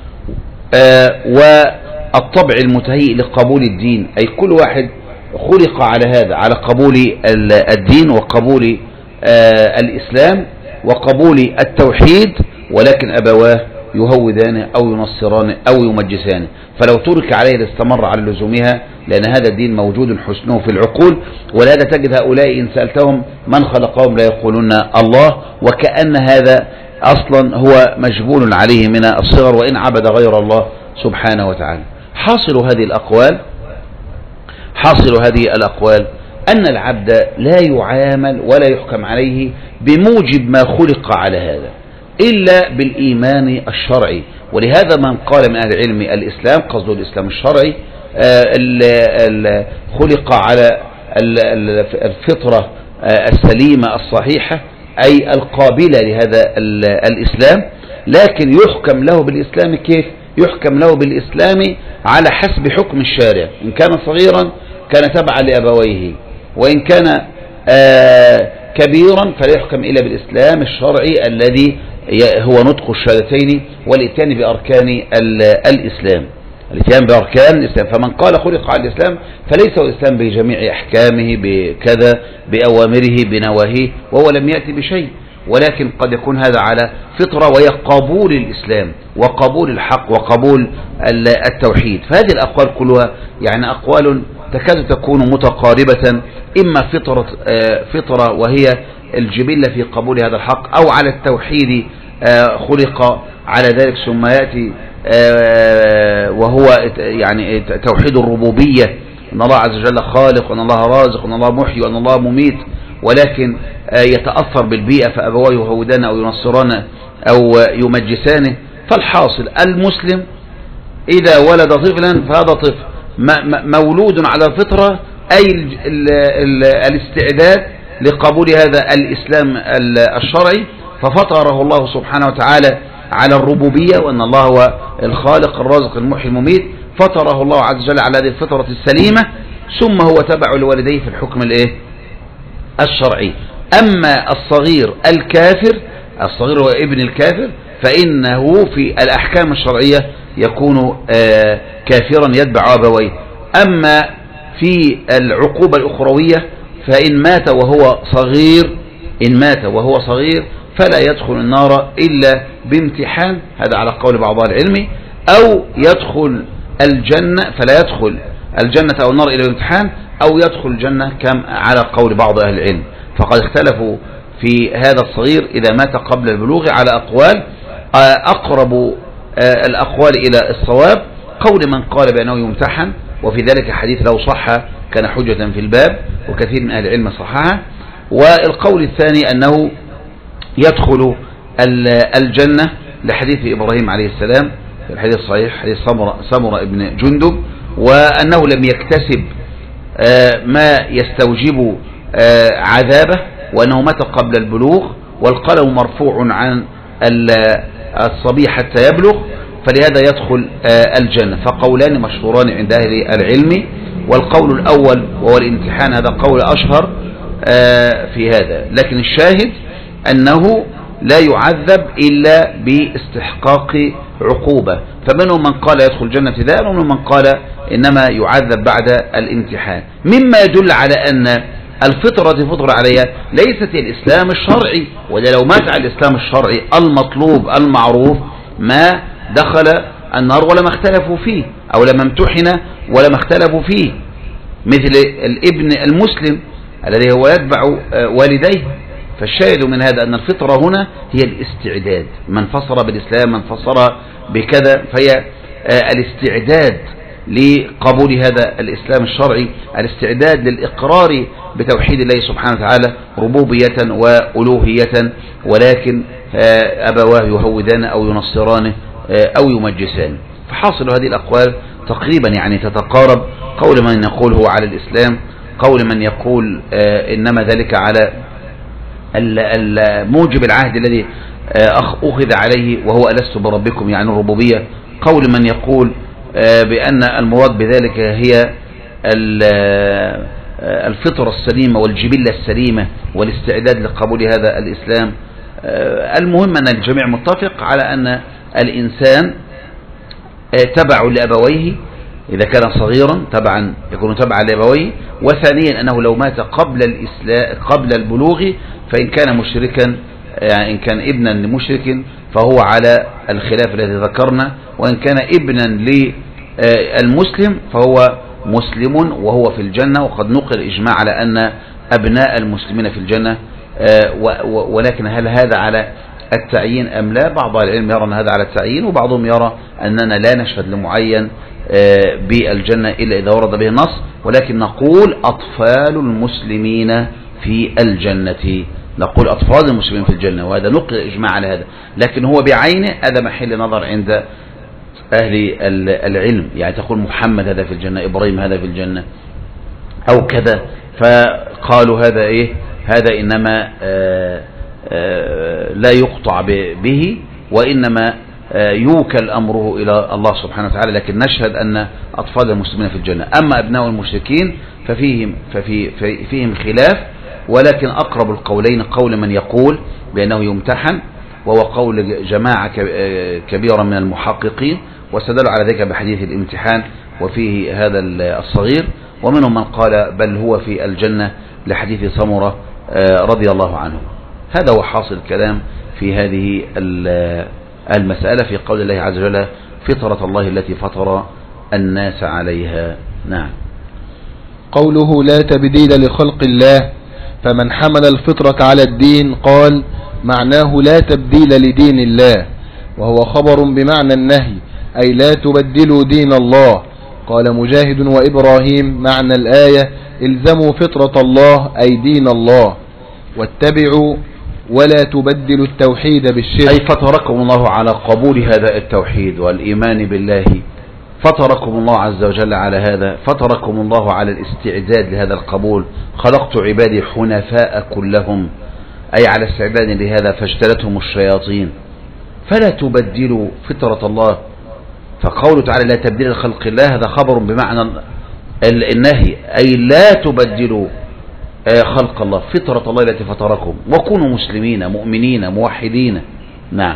والطبع المتهيئ لقبول الدين، أي كل واحد خلق على هذا، على قبول الدين وقبول الإسلام وقبول التوحيد ولكن أبواه يهودانه أو ينصرانه أو يمجسانه، فلو ترك عليه لاستمر على لزومها، لأن هذا الدين موجود حسنه في العقول. ولهذا تجد هؤلاء إن سألتهم من خلقهم لا يقولون الله، وكأن هذا أصلا هو مجبول عليه من الصغر وإن عبد غير الله سبحانه وتعالى. حاصل هذه الأقوال أن العبد لا يعامل ولا يحكم عليه بموجب ما خلق على هذا إلا بالإيمان الشرعي. ولهذا من قال من أهل العلم الإسلام قصد الإسلام الشرعي خلق على الفطرة السليمة الصحيحة أي القابلة لهذا الإسلام، لكن يحكم له بالإسلام كيف؟ يحكم له بالإسلام على حسب حكم الشارع. إن كان صغيرا كان تبعا لأبويه، وإن كان كبيرا فلا يحكم إلا بالإسلام الشرعي الذي هو نطق الشهادتين والإتيان بأركان الإسلام، الاتيان بأركان الإسلام. فمن قال خلق على الإسلام فليس الإسلام بجميع أحكامه بكذا بأوامره بنواهيه، وهو لم يأتي بشيء، ولكن قد يكون هذا على فطرة وهي قبول الإسلام وقبول الحق وقبول التوحيد. فهذه الأقوال كلها يعني أقوال تكاد تكون متقاربة، إما فطرة وهي الجبلة في قبول هذا الحق، أو على التوحيد خلق على ذلك ثم يأتي وهو يعني توحيد الربوبية، أن الله عز وجل خالق وأن الله رازق وأن الله محيي وأن الله مميت، ولكن يتأثر بالبيئة فأبواه يهودانه أو ينصرانه أو يمجسانه. فالحاصل المسلم إذا ولد طفلا فهذا طفل مولود على الفطرة، أي الاستعداد لقبول هذا الإسلام الشرعي، ففطره الله سبحانه وتعالى على الربوبية وأن الله هو الخالق الرازق المحيي المميت، فطره الله عز وجل على هذه الفطرة السليمة، ثم هو تبع لوالديه في الحكم الشرعي. أما الصغير الكافر، الصغير هو ابن الكافر، فإنه في الأحكام الشرعية يكون كافرا يتبع أبويه. أما في العقوبة الأخروية فإن مات وهو صغير فلا يدخل النار إلا بامتحان، هذا على قول بعض العلم، أو يدخل الجنة فلا يدخل الجنة أو النار إلا بامتحان، أو يدخل الجنة كم على قول بعض أهل العلم. فقد اختلفوا في هذا الصغير إذا مات قبل البلوغ على أقوال، أقرب الأقوال إلى الصواب قول من قال بأنه يمتحن، وفي ذلك حديث لو صح كان حجة في الباب، وكثير من أهل العلم صححه. والقول الثاني أنه يدخل الجنة لحديث إبراهيم عليه السلام في الحديث الصحيح حديث سمرة ابن جندب، وأنه لم يكتسب ما يستوجب عذابه، وأنه مات قبل البلوغ، والقلم مرفوع عن الصبي حتى يبلغ، فلهذا يدخل الجنة. فقولان مشهوران عند أهل العلم، والقول الأول وهو الامتحان هذا قول أشهر في هذا، لكن الشاهد أنه لا يعذب إلا باستحقاق عقوبة. فمنهم من قال يدخل الجنة ابتداء، ومنهم من قال إنما يعذب بعد الامتحان، مما يدل على أن الفطرة فطرة عليها ليست الإسلام الشرعي، وده لو مات على الإسلام الشرعي المطلوب المعروف ما دخل النار ولما اختلفوا فيه، أو لما امتحن ولما اختلفوا فيه، مثل الابن المسلم الذي هو يتبع والديه. فالشاهد من هذا أن الفطرة هنا هي الاستعداد، من فسر بالإسلام من فسر بكذا، فهي الاستعداد لقبول هذا الإسلام الشرعي، الاستعداد للإقرار بتوحيد الله سبحانه وتعالى ربوبية وألوهية، ولكن أبواه يهودان أو ينصرانه أو يمجسان. فحاصل هذه الأقوال تقريبا يعني تتقارب، قول من يقول هو على الإسلام، قول من يقول إنما ذلك على موجب العهد الذي أخذ عليه وهو ألست بربكم يعني الربوبية، قول من يقول بأن المراد بذلك هي الفطرة السليمة والجبلة السليمة والاستعداد لقبول هذا الإسلام. المهم أن الجميع متفق على أن الإنسان تبع لأبويه إذا كان صغيرا، طبعا يكون تبعا لأبويه، وثانيا أنه لو مات قبل البلوغ فإن كان مشركا يعني إن كان ابنا لمشرك فهو على الخلاف الذي ذكرنا، وإن كان ابنا للمسلم فهو مسلم وهو في الجنة. وقد نقل الإجماع على أن أبناء المسلمين في الجنة، ولكن هل هذا على التعيين أم لا؟ بعض العلم يرى أن هذا على التعيين، وبعضهم يرى أننا لا نشهد لمعين بالجنة إلا إذا ورد به النص، ولكن نقول أطفال المسلمين في الجنة، نقول أطفال المسلمين في الجنة، وهذا نقل الإجماع على هذا. لكن هو بعينه هذا محل نظر عند أهل العلم، يعني تقول محمد هذا في الجنة، إبراهيم هذا في الجنة أو كذا، فقالوا هذا إيه؟ هذا إنما لا يقطع به، وإنما يوكل أمره إلى الله سبحانه وتعالى، لكن نشهد أن أطفال المسلمين في الجنة. أما أبناء المشركين ففيهم خلاف، ولكن أقرب القولين قول من يقول بأنه يمتحن، وهو قول جماعة كبيرة من المحققين، واستدلوا على ذلك بحديث الامتحان وفيه هذا الصغير، ومنهم من قال بل هو في الجنة لحديث سمرة رضي الله عنه. هذا هو حاصل الكلام في هذه المسألة في قول الله عز وجل فطرة الله التي فطر الناس عليها. نعم. قوله لا تبديل لخلق الله، فمن حمل الفطرة على الدين قال معناه لا تبديل لدين الله، وهو خبر بمعنى النهي، أي لا تبدلوا دين الله. قال مجاهد وإبراهيم معنى الآية الزموا فطرة الله أي دين الله، واتبعوا ولا تبدلوا التوحيد بالشرك. أي فطركم الله على قبول هذا التوحيد والإيمان بالله، فطركم الله عز وجل على هذا، فطركم الله على الاستعداد لهذا القبول. خلقت عبادي حنفاء كلهم، أي على استعداد لهذا، فاجتلتهم الشياطين. فلا تبدلوا فطرة الله، فقوله تعالى لا تبديل لخلق الله هذا خبر بمعنى النهي، أي لا تبدلوا خلق الله، فطرة الله التي فطركم، وكونوا مسلمين مؤمنين موحدين. نعم.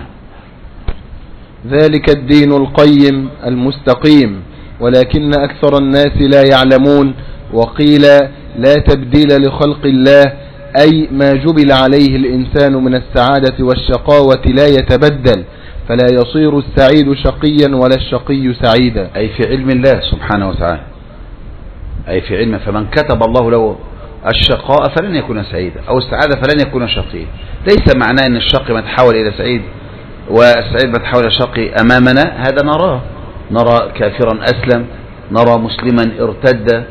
ذلك الدين القيم المستقيم، ولكن أكثر الناس لا يعلمون. وقيل لا تبديل لخلق الله أي ما جبل عليه الإنسان من السعادة والشقاوة لا يتبدل، فلا يصير السعيد شقيا ولا الشقي سعيدا. أي في علم الله سبحانه وتعالى، أي في علمه، فمن كتب الله له الشقاء فلن يكون سعيدا، أو السعادة فلن يكون شقيا. ليس معناه أن الشقي ما تحول إلى سعيد والسعيد ما تحول إلى شقي أمامنا، هذا نراه، نرى كافرا أسلم، نرى مسلما ارتد،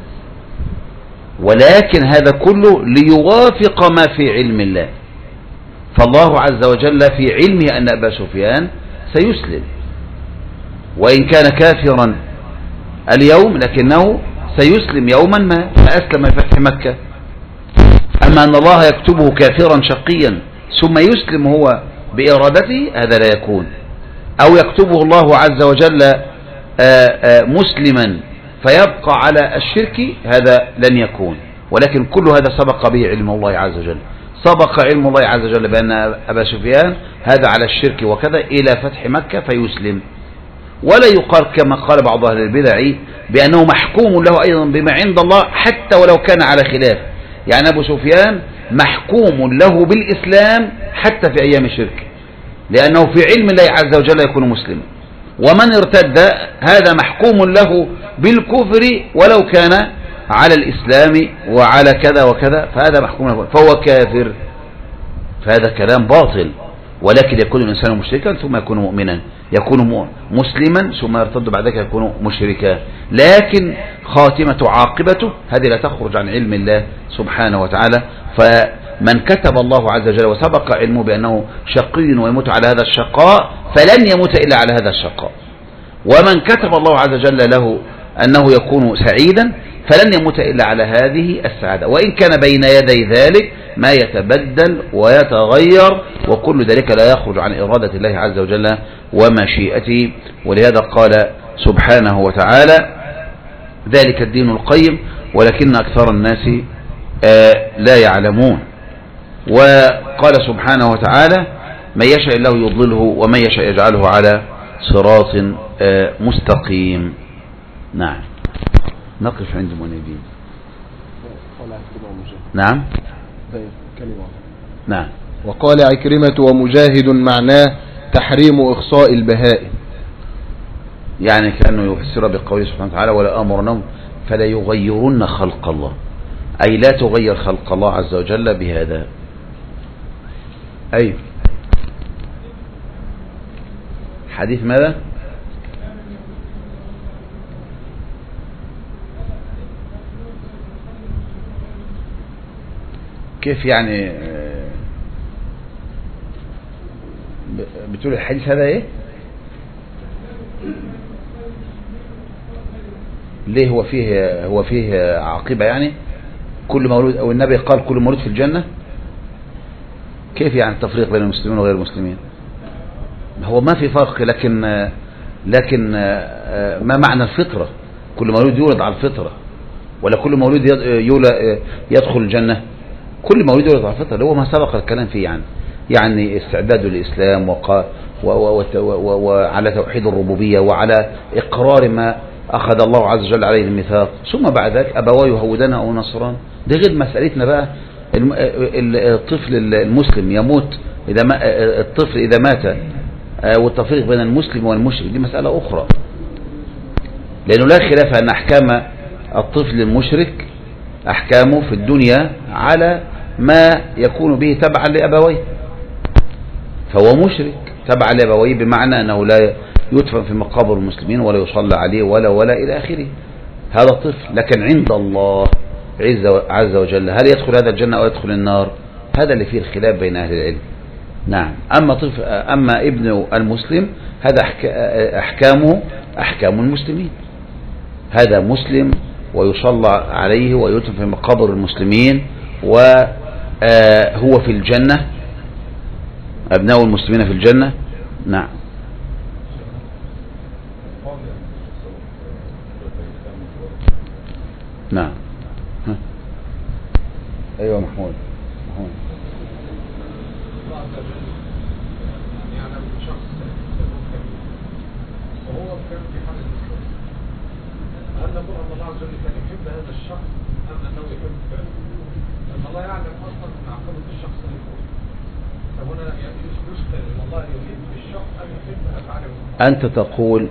ولكن هذا كله ليوافق ما في علم الله. فالله عز وجل في علمه أن أبا سفيان سيسلم، وإن كان كافرا اليوم لكنه سيسلم يوما ما، فأسلم في فتح مكة. أما أن الله يكتبه كافرا شقيا ثم يسلم هو بإرادته، هذا لا يكون. أو يكتبه الله عز وجل مسلما فيبقى على الشرك، هذا لن يكون. ولكن كل هذا سبق به علم الله عز وجل، سبق علم الله عز وجل بأن أبا سفيان هذا على الشرك وكذا إلى فتح مكة فيسلم. ولا يقال كما قال بعض أهل البدع بأنه محكوم له أيضا بما عند الله حتى ولو كان على خلاف. يعني أبو سفيان محكوم له بالإسلام حتى في أيام الشرك، لأنه في علم الله عز وجل يكون مسلما. ومن ارتد هذا محكوم له بالكفر ولو كان على الإسلام وعلى كذا وكذا، فهذا محكوم له فهو كافر. فهذا كلام باطل. ولكن يكون الإنسان مشركا ثم يكون مؤمنا، يكون مسلما ثم يرتد بعد ذلك يكون مشركا، لكن خاتمة عاقبته هذه لا تخرج عن علم الله سبحانه وتعالى. فمن كتب الله عز وجل وسبق علمه بأنه شقي ويموت على هذا الشقاء فلن يموت إلا على هذا الشقاء، ومن كتب الله عز وجل له أنه يكون سعيدا فلن يموت إلا على هذه السعادة، وإن كان بين يدي ذلك ما يتبدل ويتغير، وكل ذلك لا يخرج عن إرادة الله عز وجل ومشيئته. ولهذا قال سبحانه وتعالى ذلك الدين القيم ولكن أكثر الناس لا يعلمون. وقال سبحانه وتعالى من يشاء الله يضلله ومن يشاء يجعله على صراط مستقيم. نعم. نقف عند منيبين. نعم. نعم. وقال عكرمة ومجاهد معناه تحريم إخصاء البهائم، يعني كانوا يفسر بقوله سبحانه وتعالى ولا أمرنهم فلا يغيرن خلق الله، أي لا تغير خلق الله عز وجل بهذا. أي حديث ماذا؟ كيف يعني بتقول الحديث هذا ايه؟ ليه هو فيه عاقبة يعني؟ كل مولود، او النبي قال كل مولود في الجنة؟ كيف يعني التفريق بين المسلمين وغير المسلمين؟ هو ما في فرق، لكن ما معنى الفطرة؟ كل مولود يولد على الفطرة ولا كل مولود يدخل الجنة؟ كل مولود يولد على الفطرة اللي هو ما سبق الكلام فيه، يعني استعداده للإسلام وعلى توحيد الربوبية وعلى إقرار ما أخذ الله عز وجل عليه الميثاق، ثم بعد ذلك أبواه يهودان أو نصران. ده غير مسألتنا بقى الطفل المسلم يموت، الطفل إذا مات والتفريق بين المسلم والمشرك دي مسألة أخرى، لأنه لا خلاف أن أحكام الطفل المشرك أحكامه في الدنيا على ما يكون به تبعا لأبويه، فهو مشرك تبعا لأبويه، بمعنى أنه لا يدفن في مقابر المسلمين ولا يصلى عليه ولا إلى آخره. هذا الطفل، لكن عند الله عز وجل هل يدخل هذا الجنة أو يدخل النار؟ هذا اللي فيه الخلاف بين أهل العلم. نعم. أما ابن المسلم هذا أحكامه أحكام المسلمين، هذا مسلم ويصلى عليه ويدفن في مقابر المسلمين وهو في الجنة، أبناء المسلمين في الجنة. نعم. نعم. أيوة محمود. وهو كان في حال الإسلام، هل نقول أن الله عز وجل كان يحب هذا الشخص أم أنه يحب فعله؟ لأن الله يعلم أصلا من عقبة الشخص اللي فوق، فهنا يشكل أن الله يحب الشخص أم يحب أفعاله. أنت تقول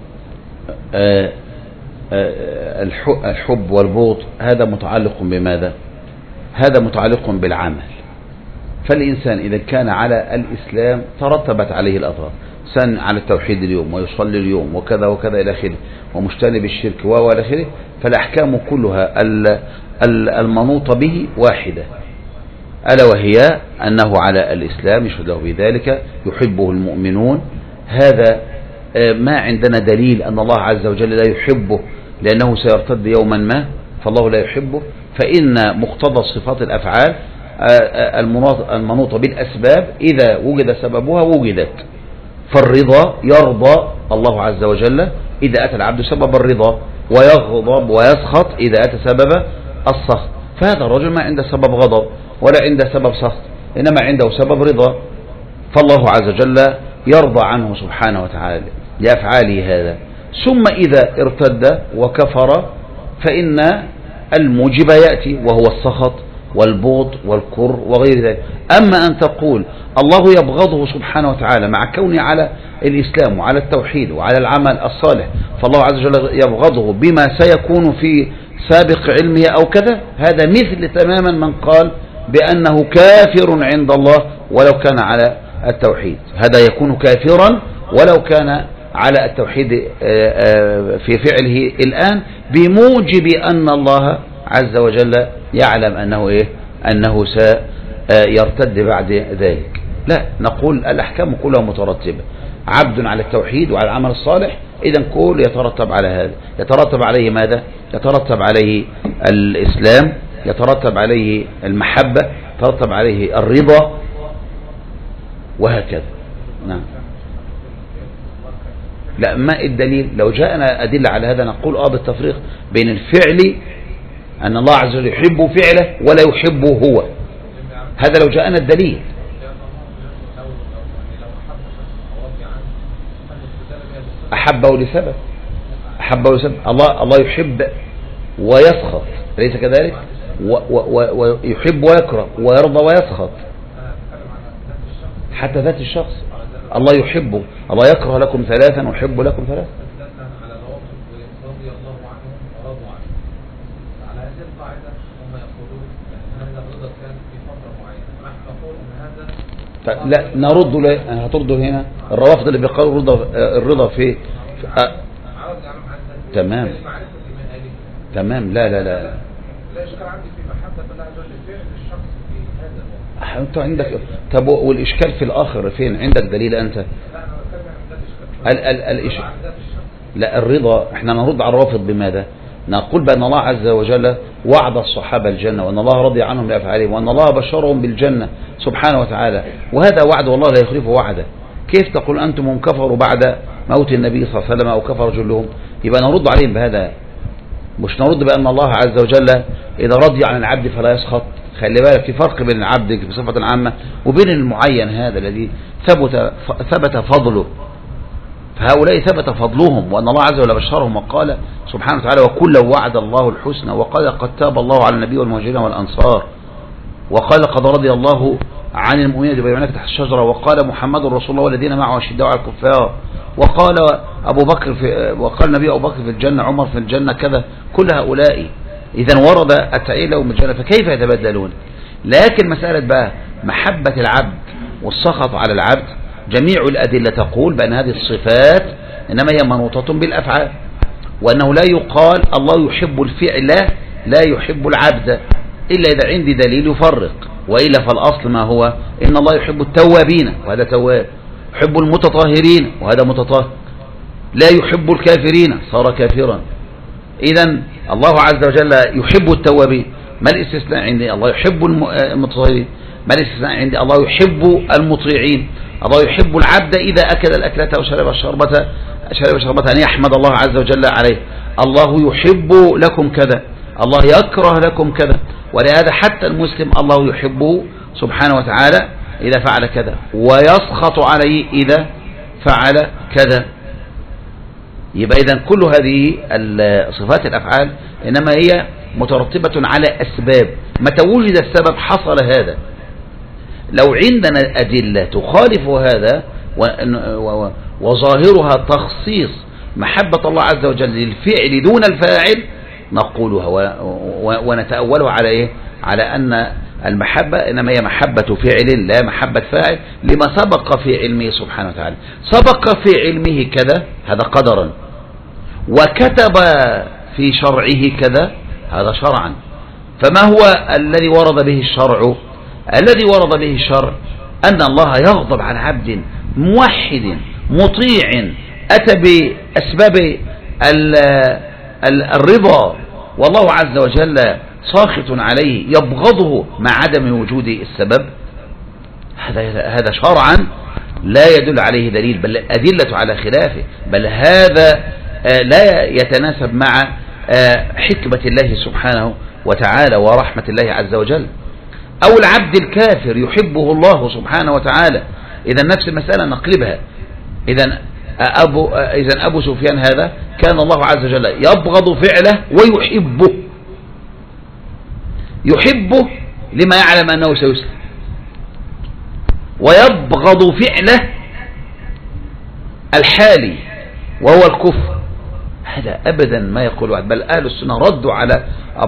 الحب والبغض هذا متعلق بماذا؟ هذا متعلق بالعمل. فالإنسان إذا كان على الإسلام ترتبت عليه الأضرار، سن على التوحيد اليوم ويصلي اليوم وكذا وكذا إلى آخره ومجتنب الشرك وإلى آخره، فالأحكام كلها المنوطة به واحدة، ألا وهي أنه على الإسلام يشهد له بذلك، يحبه المؤمنون. هذا ما عندنا دليل أن الله عز وجل لا يحبه لأنه سيرتد يوما ما، فالله لا يحبه. فإن مقتضى صفات الأفعال المنوطة بالأسباب إذا وجد سببها وجدت، فالرضا يرضى الله عز وجل إذا أتى العبد سبب الرضا، ويغضب ويسخط إذا أتى سبب السخط. فهذا الرجل ما عنده سبب غضب ولا عنده سبب سخط، إنما عنده سبب رضا، فالله عز وجل يرضى عنه سبحانه وتعالى لأفعاله هذا. ثم إذا ارتد وكفر فإن الموجب يأتي وهو السخط والبغض والكر وغير ذلك. أما أن تقول الله يبغضه سبحانه وتعالى مع كونه على الإسلام وعلى التوحيد وعلى العمل الصالح، فالله عز وجل يبغضه بما سيكون في سابق علمه أو كذا، هذا مثل تماما من قال بأنه كافر عند الله ولو كان على التوحيد. هذا يكون كافرا ولو كان على التوحيد في فعله الآن، بموجب أن الله عز وجل يعلم أنه سيرتد بعد ذلك. لا، نقول الأحكام كلها مترتبة، عبد على التوحيد وعلى العمل الصالح، إذن كل يترتب على هذا. يترتب عليه ماذا؟ يترتب عليه الإسلام، يترتب عليه المحبة، يترتب عليه الرضا، وهكذا. نعم. لا، ما الدليل؟ لو جاءنا أدلة على هذا نقول بالتفريق بين الفعل، أن الله عز وجل يحب فعله ولا يحبه هو، هذا لو جاءنا الدليل. أحبه لسبب، الله يحب ويسخط، أليس كذلك؟ ويحب ويكره ويرضى ويسخط. حتى ذات الشخص. الله يحبه، الله يكره لكم ثلاثا ويحب لكم ثلاثا. على الواقف رضي الله عنهم ورضوا عنه. على هذه القاعدة هم يقولون أن هذا الرضا كان في فترة معينة، ونحن نقول أن هذا لا نرد له، هترده هنا الروافض اللي بيقالوا الرضا في تمام تمام. لا لا لا لا إشكال عندي في محبة الله عز وجل فعل الشخص في هذا الوقت. انت عندك. طب والإشكال في الآخر فين؟ عندك دليل أنت؟ لا أنا بتكلم عن ذات الإشكال. لا الرضا احنا نرد على الرافض بماذا؟ نقول بأن الله عز وجل وعد الصحابة الجنة، وأن الله رضي عنهم لأفعالهم، وأن الله بشرهم بالجنة سبحانه وتعالى، وهذا وعد والله لا يخلف وعده. كيف تقول أنتم كفروا بعد موت النبي صلى الله عليه وسلم أو كفر جلهم؟ يبقى نرد عليهم بهذا، مش نرد بأن الله عز وجل إذا رضي عن العبد فلا يسخط. خلي بالك في فرق بين العبد بصفة عامة وبين المعين هذا الذي ثبت فضله. فهؤلاء ثبت فضلهم، وأن الله عز وجل بشرهم وقال سبحانه وتعالى وكلا وعد الله الحسنى، وقال قد تاب الله على النبي والمهاجرين والأنصار، وقال قد رضي الله عن المؤمنين يبايعونك تحت الشجرة، وقال محمد رسول الله والذين معه أشداء على الكفار، وقال وقال النبي أبو بكر في الجنة، عمر في الجنة، كذا. كل هؤلاء إذا ورد التعيين من الجنة، فكيف يتبدلون؟ لكن مسألة بقى محبة العبد والسخط على العبد، جميع الأدلة تقول بأن هذه الصفات إنما هي منوطة بالأفعال، وأنه لا يقال الله يحب الفعل لا يحب العبد إلا إذا عندي دليل يفرق، وإلا فالأصل ما هو إن الله يحب التوابين وهذا تواب، يحب المتطهرين وهذا متطهر، لا يحب الكافرين صار كافرا. إذا الله عز وجل يحب التوابين، ما الاستثناء عندي؟ الله يحب المتطهرين. ما الاستثناء عندي؟ الله يحب المطيعين. الله يحب العبد إذا أكل الأكلة أو شرب الشربة أن يحمد الله عز وجل عليه. الله يحب لكم كذا، الله يكره لكم كذا. ولهذا حتى المسلم الله يحبه سبحانه وتعالى إذا فعل كذا، ويسخط عليه إذا فعل كذا. يبقى إذن كل هذه صفات الأفعال إنما هي مترتبة على أسباب، متى وجد السبب حصل هذا. لو عندنا أدلة تخالف هذا وظاهرها تخصيص محبة الله عز وجل للفعل دون الفاعل نقولها ونتأولها على إيه؟ على أن المحبة إنما هي محبة فعل لا محبة فاعل، لما سبق في علمه سبحانه وتعالى. سبق في علمه كذا هذا قدرا، وكتب في شرعه كذا هذا شرعا. فما هو الذي ورد به الشرع؟ الذي ورد به الشرع أن الله يغضب عن عبد موحد مطيع أتى بأسباب الرضا، والله عز وجل ساخط عليه يبغضه مع عدم وجود السبب. هذا شرعا لا يدل عليه دليل، بل الأدلة على خلافه، بل هذا لا يتناسب مع حكمة الله سبحانه وتعالى ورحمة الله عز وجل. أو العبد الكافر يحبه الله سبحانه وتعالى. إذا نفس المسألة نقلبها. إذا أبو سفيان هذا كان الله عز وجل يبغض فعله ويحبه، يحبه لما يعلم أنه سيسلم، ويبغض فعله الحالي وهو الكفر. هذا أبدا ما يقول واحد، بل أهل السنة ردوا على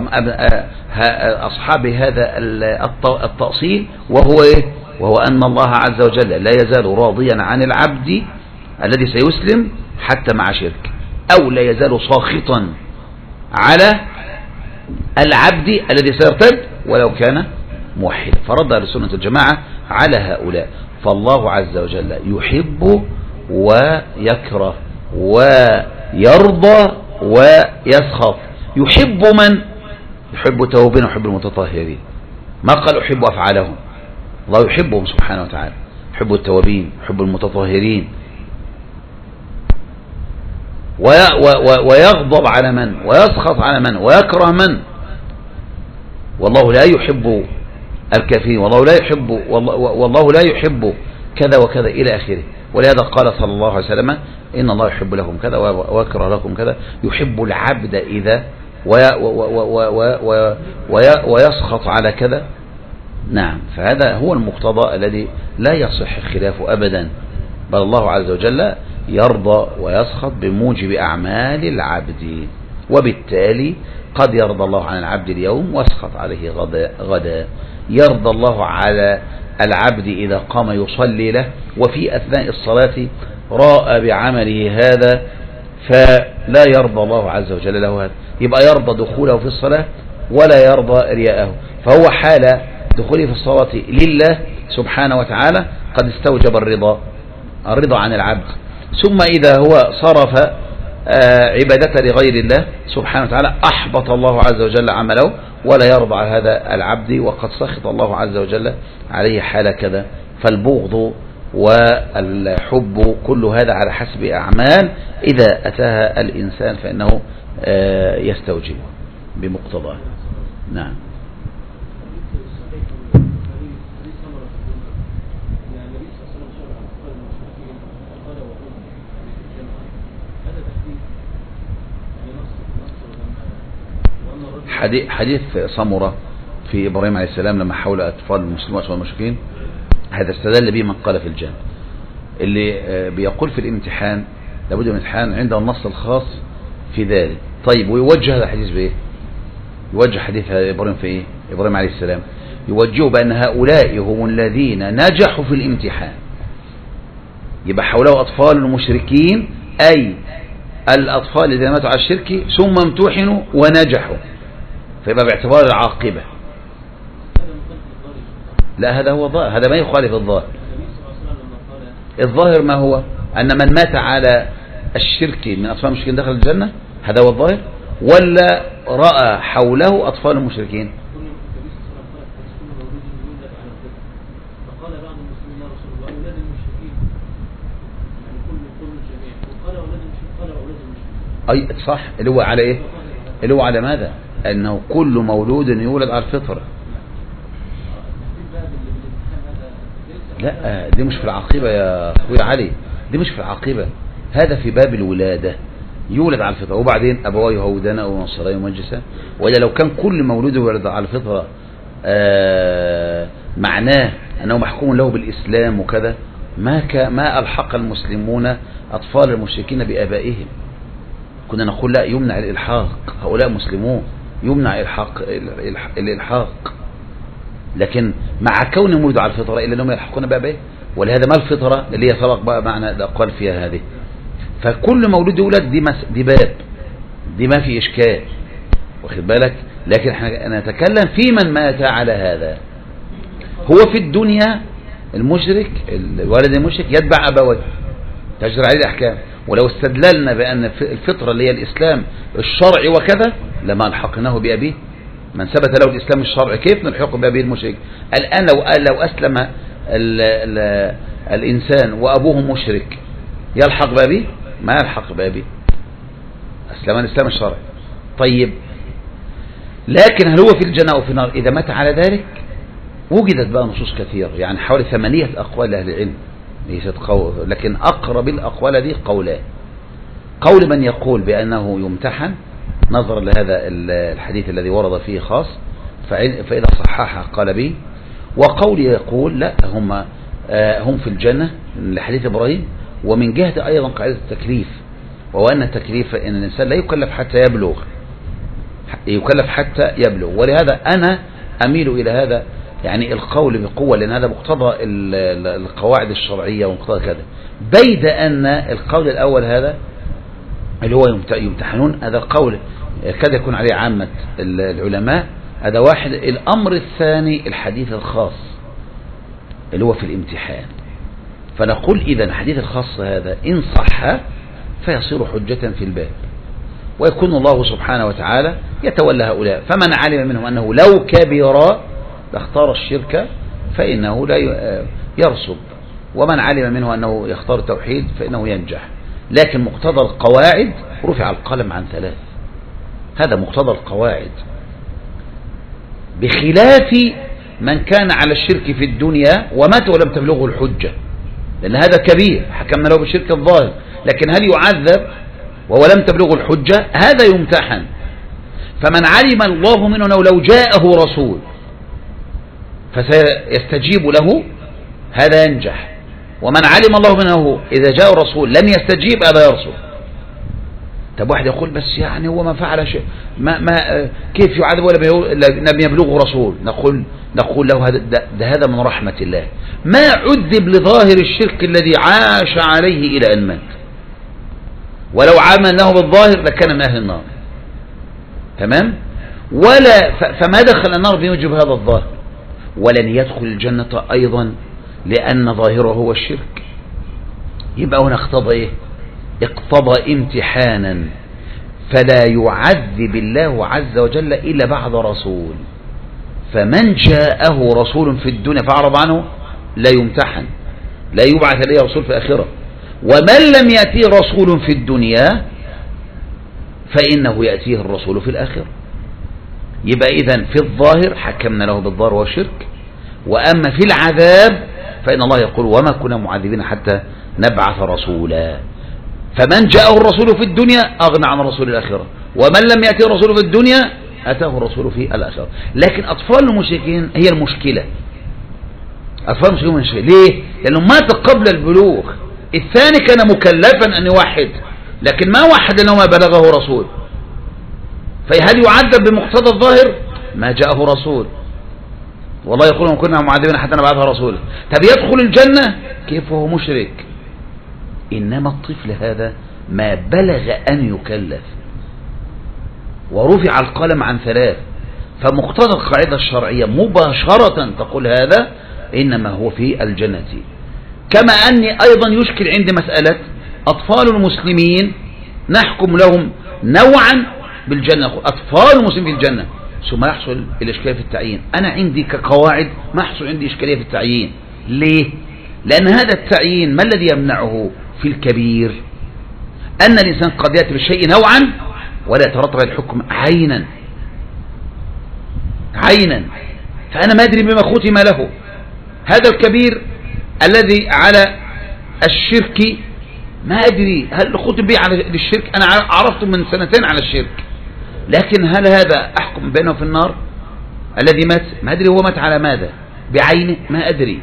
أصحاب هذا التأصيل، وهو إيه؟ وهو أن الله عز وجل لا يزال راضيا عن العبد الذي سيسلم حتى مع شرك، أو لا يزال ساخطا على العبد الذي سيرتد ولو كان موحدا. فرد أهل السنة الجماعة على هؤلاء. فالله عز وجل يحب ويكره ويرضى ويسخط. يحب من؟ يحب التوابين ويحب المتطهرين. ما قال يحب أفعالهم، الله يحبهم سبحانه وتعالى، يحب التوابين يحب المتطهرين. ويغضب على من؟ ويسخط على من؟ ويكره من؟ والله لا يحب الكافرين، والله لا يحب كذا وكذا إلى آخره. ولهذا قال صلى الله عليه وسلم إن الله يحب لكم كذا ويكره لكم كذا. يحب العبد إذا ويسخط على كذا. نعم، فهذا هو المقتضى الذي لا يصح خلافه أبدا، بل الله عز وجل يرضى ويسخط بموجب أعمال العبد، وبالتالي قد يرضى الله عن العبد اليوم ويسخط عليه غدا. يرضى الله على العبد إذا قام يصلي له وفي أثناء الصلاة راء بعمله هذا فلا يرضى الله عز وجل له هذا، يبقى يرضى دخوله في الصلاة ولا يرضى رياءه، فهو حال دخوله في الصلاة لله سبحانه وتعالى قد استوجب الرضا عن العبد، ثم إذا هو صرف عبادته لغير الله سبحانه وتعالى أحبط الله عز وجل عمله ولا يرضى على هذا العبد، وقد سخط الله عز وجل عليه حال كذا. فالبغض والحب كل هذا على حسب أعمال إذا أتاها الإنسان فإنه يستوجبه بمقتضاه. نعم. حديث سمرة في إبراهيم عليه السلام لما حول أطفال المسلمين وأطفال المشركين، هذا استدل به من قال في الجنة، اللي بيقول في الامتحان لابد من الامتحان عند النص الخاص في ذلك. طيب ويوجه هذا الحديث بإيه؟ يوجه حديث إبراهيم في إيه؟ إبراهيم عليه السلام يوجهه بأن هؤلاء هم الذين نجحوا في الامتحان، يبقى حوله أطفال المشركين أي الأطفال الذين ماتوا على الشرك ثم امتحنوا ونجحوا، فيبقى باعتبار العاقبة. لا هذا هو ظاهر، هذا ما يخالف الظاهر. الظاهر ما هو أن من مات على الشرك من أطفال المشركين دخل الجنة، هذا هو الظاهر، ولا رأى حوله أطفال المشركين؟ أي صح، اللي هو على إيه؟ اللي هو على ماذا؟ أنه كل مولود يولد على الفطرة. لا دي مش في العاقبة يا أخوي علي، دي مش في العاقبة، هذا في باب الولادة يولد على الفطرة، وبعدين أبواه يهودان أو نصراني ومجلسان. وإلا لو كان كل مولود يولد على الفطرة معناه أنه محكوم له بالإسلام وكذا، ما ألحق المسلمون أطفال المشركين بآبائهم. كنا نقول لا يمنع الإلحاق، هؤلاء مسلمون يمنع الإلحاق، لكن مع كون مولد على الفطرة إلا أنهم يلحقون بآبائهم. ولهذا ما الفطرة اللي هي سبق بقى معنى الأقوال فيها هذه، فكل مولود يولد دي باب، دي ما في إشكال، واخد بالك. لكن احنا نتكلم في من مات على هذا، هو في الدنيا المشرك الولد المشرك يتبع أبويه تجري عليه الأحكام، ولو استدللنا بأن الفطرة اللي هي الإسلام الشرعي وكذا لما الحقناه بأبيه. من ثبت له الإسلام الشرعي كيف نلحقه بأبيه المشرك؟ الآن لو أسلم الإنسان وأبوه مشرك يلحق بأبيه؟ ما يلحق بأبيه، أسلم الإسلام الشرعي. طيب لكن هل هو في الجنة أو في النار إذا مات على ذلك؟ وجدت بقى نصوص كثيرة، يعني حوالي 8 أقوال لأهل العلم، لكن أقرب الأقوال دي قولان. قول من يقول بأنه يمتحن نظرا لهذا الحديث الذي ورد فيه خاص، فإذا صححه قال به، وقول يقول لا هم في الجنة لحديث إبراهيم، ومن جهة أيضا قاعدة التكليف، وهو أن التكليف إن الإنسان لا يكلف حتى يبلغ، يكلف حتى يبلغ. ولهذا أنا أميل إلى هذا يعني القول بقوة، لأن هذا مقتضى القواعد الشرعية ومقتضى كذا، بيد أن القول الأول هذا اللي هو يمتحنون، هذا القول كذا يكون عليه عامة العلماء، هذا واحد. الأمر الثاني الحديث الخاص اللي هو في الامتحان، فنقول إذا الحديث الخاص هذا إن صح فيصير حجة في الباب، ويكون الله سبحانه وتعالى يتولى هؤلاء. فمن علم منهم أنه لو كبر لاختار الشرك فإنه لا يرسب، ومن علم منه أنه يختار التوحيد فإنه ينجح. لكن مقتضى القواعد رفع القلم عن 3، هذا مقتضى القواعد، بخلاف من كان على الشرك في الدنيا ومات ولم تبلغه الحجة، لأن هذا كبير حكمنا له بالشرك الظاهر، لكن هل يعذب وهو لم تبلغه الحجة؟ هذا يمتحن. فمن علم الله منه أنه لو جاءه رسول فسيستجيب له هذا ينجح. ومن علم الله منه إذا جاء الرسول لم يستجيب هذا يرسل. طب واحد يقول بس يعني هو ما فعل شيء، ما كيف يعذب ولا لم يبلغه رسول؟ نقول له هذا من رحمة الله، ما عذب لظاهر الشرك الذي عاش عليه إلى أن مات، ولو عمله بالظاهر لكان من أهل النار. تمام؟ فما دخل النار بموجب هذا الظاهر، ولن يدخل الجنة أيضا لأن ظاهره هو الشرك. يبقى هنا اقتضى إيه؟ اقتضى امتحانا، فلا يعذب الله عز وجل إلا بعد رسول. فمن جاءه رسول في الدنيا فأعرض عنه لا يمتحن، لا يبعث إليه رسول في الآخرة. ومن لم يأتيه رسول في الدنيا فإنه يأتيه الرسول في الآخرة. يبقى إذن في الظاهر حكمنا له بالظاهر والشرك، وأما في العذاب فإن الله يقول وما كنا معذبين حتى نبعث رسولا. فمن جاءه الرسول في الدنيا أغنى عن رسول الآخرة، ومن لم يأتيه الرسول في الدنيا أتاه الرسول في الآخرة. لكن أطفال المشركين هي المشكلة. أطفال المشركين مشكلة ليه؟ لأنه مات قبل البلوغ. الثاني كان مكلفا أن يوحد، لكن ما وحد لأنه ما بلغه رسول. فهل يعذب بمقتضى الظاهر؟ ما جاءه رسول. والله يقول ما كنا معذبين حتى نبعث رسولا. طب يدخل الجنة كيف وهو مشرك؟ إنما الطفل هذا ما بلغ أن يكلف، ورفع القلم عن 3. فمقتضى القاعدة الشرعية مباشرة تقول هذا إنما هو في الجنة. كما أني أيضا يشكل عندي مسألة أطفال المسلمين نحكم لهم نوعا بالجنة، أطفال المسلمين في الجنة، ثم يحصل الإشكالية في التعيين. أنا عندي كقواعد ما يحصل عندي إشكالية في التعيين. ليه؟ لأن هذا التعيين ما الذي يمنعه في الكبير؟ أن الإنسان قد يأتي بالشيء نوعا ولا يترتب الحكم عينا. فأنا ما أدري بما ختم له. هذا الكبير الذي على الشرك ما أدري هل ختم به على الشرك، أنا عرفته من 2 على الشرك، لكن هل هذا أحكم بينه في النار؟ الذي مات ما أدري هو مات على ماذا بعينه، ما أدري.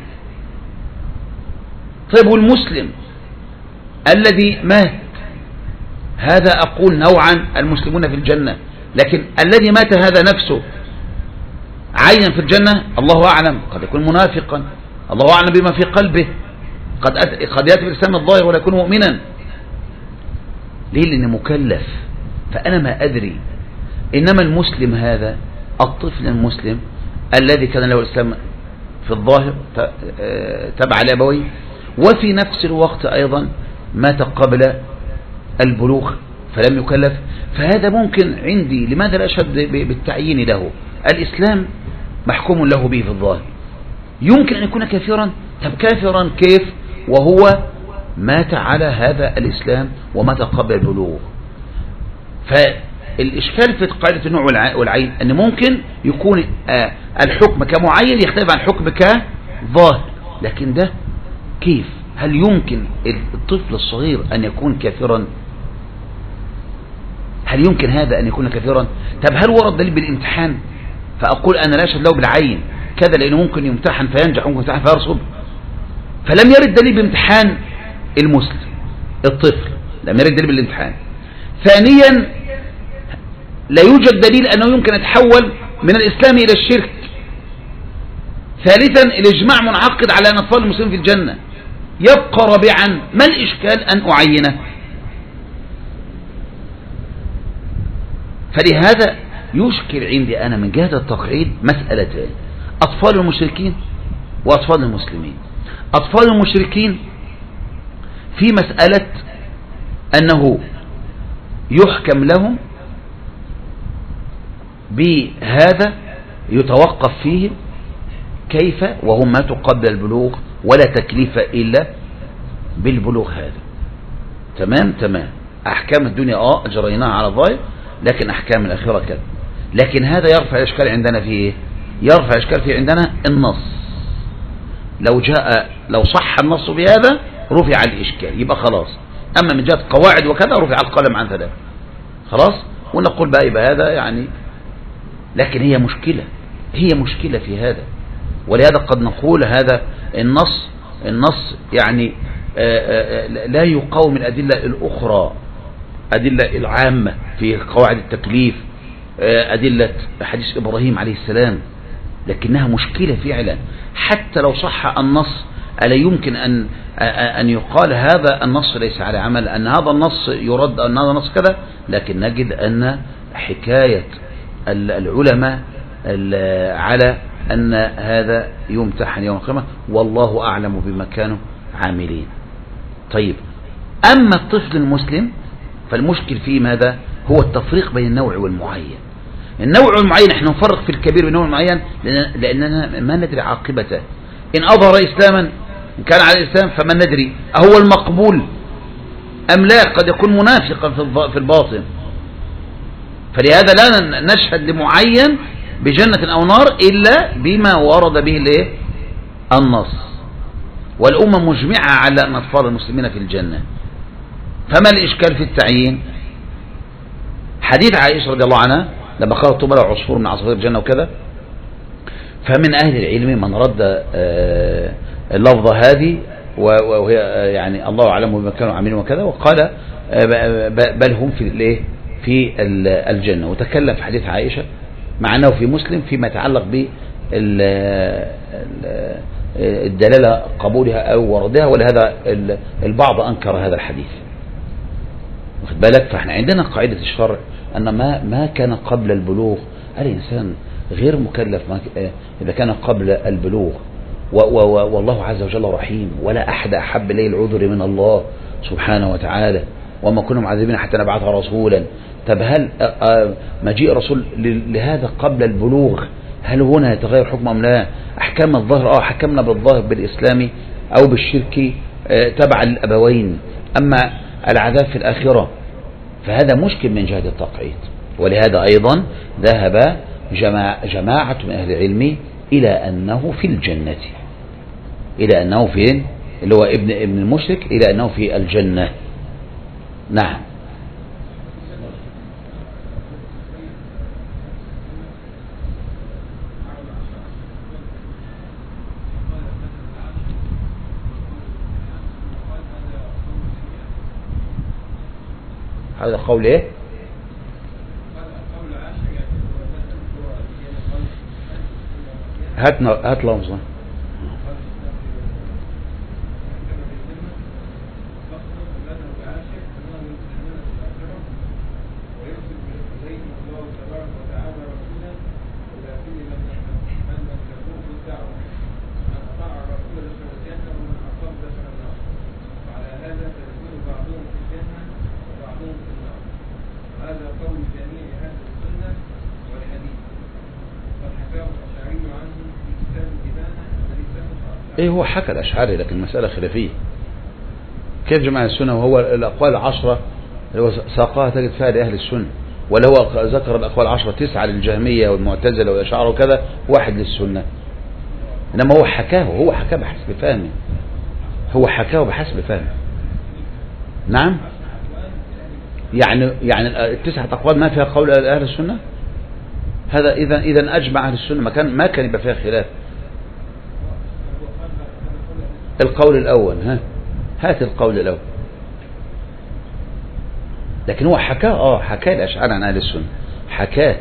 طيب والمسلم الذي مات هذا أقول نوعا المسلمون في الجنة، لكن الذي مات هذا نفسه عينا في الجنة الله أعلم، قد يكون منافقا، الله أعلم بما في قلبه، قد يأتي بالإسلام الظاهر ولا يكون مؤمنا. ليه؟ لأنه مكلف، فأنا ما أدري. إنما المسلم هذا الطفل المسلم الذي كان له الإسلام في الظاهر تبع لأبويه، وفي نفس الوقت أيضا مات قبل البلوغ فلم يكلف، فهذا ممكن عندي لماذا لا أشهد بالتعيين له؟ الإسلام محكوم له به في الظاهر، يمكن أن يكون كافرا. طب كافرا كيف وهو مات على هذا الإسلام ومات قبل البلوغ؟ فالإشكال في قاعدة النوع والعين أن ممكن يكون الحكم كمعين يختلف عن حكم كظاهر، لكن ده كيف؟ هل يمكن الطفل الصغير أن يكون كافرا؟ هل يمكن هذا أن يكون كافرا؟ طب هل ورد دليل بالامتحان فأقول أنا لا أشهد له بالعين كذا لأنه ممكن يمتحن فينجح وممكن يمتحن فيرسب؟ فلم يرد دليل بامتحان المسلم الطفل، لم يرد دليل بالامتحان. ثانيا لا يوجد دليل أنه يمكن أن يتحول من الإسلام إلى الشرك. ثالثا الإجماع منعقد على أن أطفال المسلمين في الجنة. يبقى رابعا ما الإشكال أن أعينه؟ فلهذا يشكل عندي أنا من جهة التقعيد مسألتين: أطفال المشركين وأطفال المسلمين. أطفال المشركين في مسألة أنه يحكم لهم بهذا يتوقف فيه كيف وهم ماتوا قبل البلوغ ولا تكليف إلا بالبلوغ. هذا تمام. أحكام الدنيا أجريناها على الظاهر، لكن أحكام الآخرة كذا. لكن هذا يرفع الإشكال عندنا في إيه؟ يرفع الإشكال في عندنا النص. لو صح النص بهذا رفع الإشكال، يبقى خلاص. أما من جهة قواعد وكذا رفع القلم عن 3 خلاص، ونقول بقى يبقى هذا يعني. لكن هي مشكلة في هذا. ولهذا قد نقول هذا النص يعني لا يقاوم الأدلة الأخرى، أدلة العامة في قواعد التكليف، أدلة حديث إبراهيم عليه السلام، لكنها مشكلة فعلا. حتى لو صح النص ألا يمكن أن يقال هذا النص ليس على عمل، أن هذا النص يرد، أن هذا النص كذا، لكن نجد أن حكاية العلماء على أن هذا يمتحن يوم القيامة، والله أعلم بما كانوا عاملين. طيب، أما الطفل المسلم فالمشكل فيه ماذا؟ هو التفريق بين النوع والمعين. النوع المعين احنا نفرق في الكبير بالنوع المعين لأننا ما ندري عاقبته. إن أظهر إسلاما، إن كان على الإسلام فما ندري أهو المقبول أم لا، قد يكون منافقا في الباطن. فلهذا لا نشهد لمعين بجنة أو نار إلا بما ورد به النص، والأمة مجمعة على أن أطفال المسلمين في الجنة. فما الإشكال في التعيين؟ حديث عائشة رضي الله عنها لما قالت طوبى له عصفور من عصافير الجنة وكذا، فمن أهل العلم من رد اللفظة هذه وهي يعني الله أعلم بما كانوا عاملين وكذا، وقال بل هم في الجنة، وتكلم في حديث عائشة مع أنه في مسلم فيما يتعلق بالدلالة قبولها أو وردها، ولهذا البعض أنكر هذا الحديث. واخد بالك؟ فاحنا عندنا قاعدة الشرع أن ما كان قبل البلوغ الإنسان غير مكلف إذا كان قبل البلوغ، والله عز وجل رحيم، ولا أحد أحب إليه العذر من الله سبحانه وتعالى، وما كنا معذبين حتى نبعث رسولا. طب هل مجيء رسول لهذا قبل البلوغ هل هنا يتغير حكم أم لا؟ أحكام الظاهر حكمنا بالظاهر بالإسلام أو بالشرك تبع الأبوين، أما العذاب في الآخرة فهذا مشكل من جهة التقعيد. ولهذا أيضا ذهب جماعة من أهل العلم إلى أنه في الجنة، إلى أنه فين اللي هو ابن المشرك، إلى أنه في الجنة. نعم. هذا قول ايه؟ هات لفظه. ايه هو حكى الأشعري، لكن المسألة خلافية. كيف جمع السنة وهو الأقوال 10 اللي هو ساقها تجد فيها لأهل السنة، ولا هو ذكر الأقوال 10 9 للجهمية والمعتزلة والأشاعرة وكذا، واحد للسنة. إنما هو حكاه بحسب فهمه، هو حكاه بحسب فهمه. نعم، يعني التسعة أقوال ما فيها قول أهل السنة. هذا إذا أجمع أهل السنة ما كان يبقى فيها خلاف. القول الأول، هات القول الأول. لكن هو حكاه الأشعار عن أهل السنة، حكاه.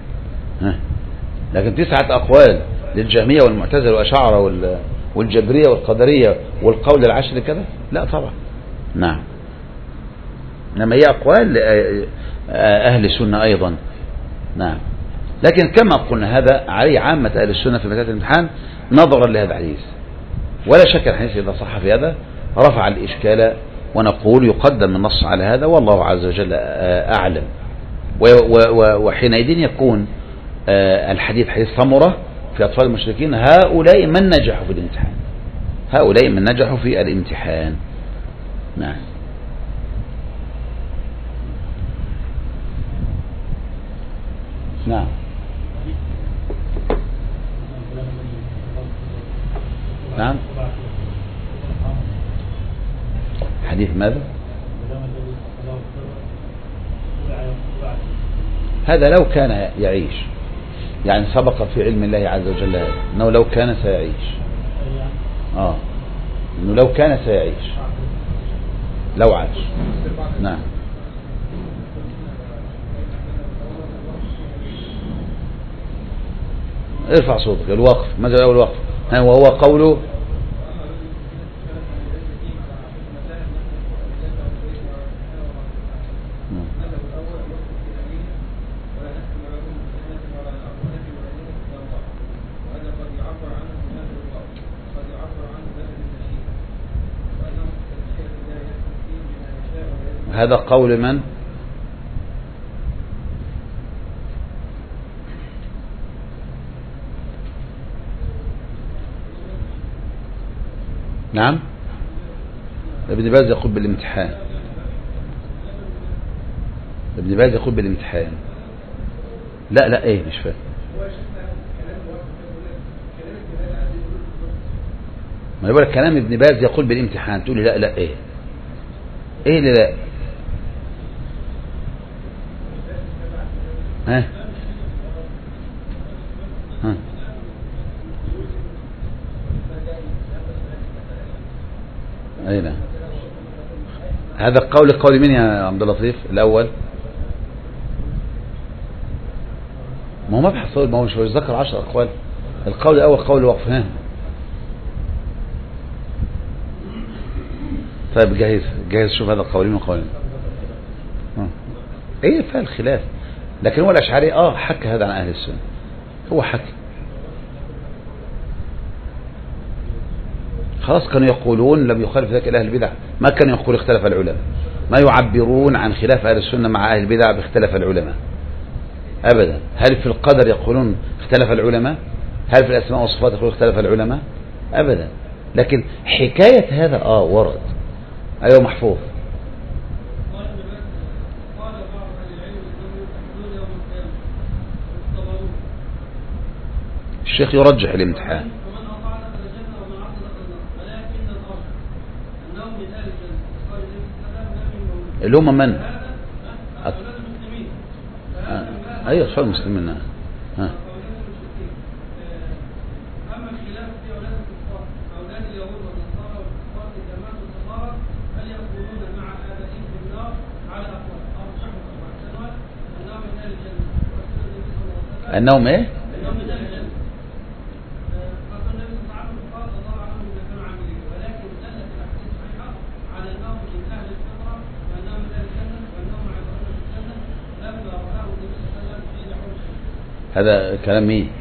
لكن 9 أقوال للجهمية والمعتزلة والأشاعرة والجبرية والقدرية والقول العشر كذا، لا طبعا. نعم، إنما هي أقوال أهل السنة أيضا. نعم، لكن كما قلنا هذا عليه عامة أهل السنة في مسألة الامتحان نظرا لهذا الحديث، ولا شك الحديث إذا صح في هذا رفع الإشكال، ونقول يقدم النص على هذا والله عز وجل أعلم. وحينئذ يكون الحديث حديث ثمرة في أطفال المشركين، هؤلاء من نجحوا في الامتحان، هؤلاء من نجحوا في الامتحان. نعم. نعم. نعم. حديث ماذا؟ هذا لو كان يعيش، يعني سبق في علم الله عز وجل هذا أنه لو كان سيعيش. أنه لو كان سيعيش لو عاش. نعم. ارفع صوتك. الوقف، ماذا هو الوقف؟ وهو قوله هذا قول من؟ نعم. ابن باز يقول بالامتحان. ابن باز يقول بالامتحان. لا ايه مش فاهم. ما يقول لك كلام ابن باز يقول بالامتحان تقول لي لا ايه اللي لا؟ ها اين هذا قول مين يا عبد اللطيف الاول؟ ما هو مبحث، ما هو مش يذكر 10 اقوال. القول الاول قول الوقف. طيب جاهز شوف هذا القولين وقولين. ايه فيها الخلاف، لكن هو الاشعري حكى هذا عن اهل السنه. هو حكى خلاص. كانوا يقولون لم يخالف ذلك اهل البدع، ما كانوا يقول اختلف العلماء، ما يعبرون عن خلاف اهل السنه مع اهل البدع باختلف العلماء ابدا. هل في القدر يقولون اختلف العلماء؟ هل في الاسماء والصفات يقولون اختلف العلماء؟ ابدا. لكن حكايه هذا ورد. ايوه محفوظ. الشيخ يرجح الامتحان. اللي هم من؟ ايوه اطفال المسلمين. انهم ايه؟ هذا كلام مين؟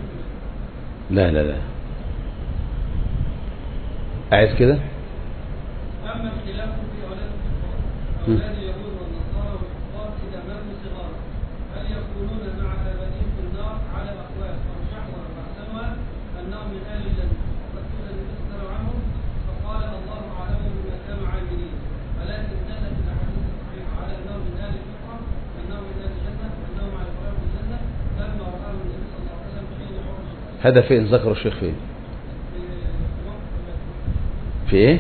لا قاعد كده. اما الخلاف في اولاد اليهود والنصارى والكفار اذا ماتوا صغارا هل يكونون مع ابائهم في النار على اقوال ارجحها واحسنها انهم من اهل الجنه وقد سئل النبي صلى الله عليه عنهم فقال الله اعلم بما كانوا عاملين ولكن دلت الاحاديث الصحيحه على انهم من اهل الفطره وانهم من اهل الجنه وانهم على قرار الجنه لما راوا النبي صلى الله عليه وسلم حين عرج. هذا فين ذكر الشيخ فين؟ في ايه؟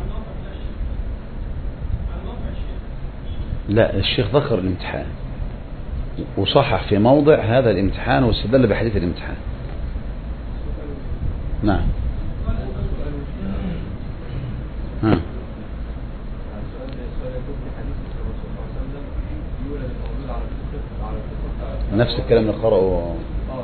لا الشيخ ذكر الامتحان وصحح في موضع هذا الامتحان واستدل بحديث الامتحان. نعم. نفس الكلام اللي قرأه.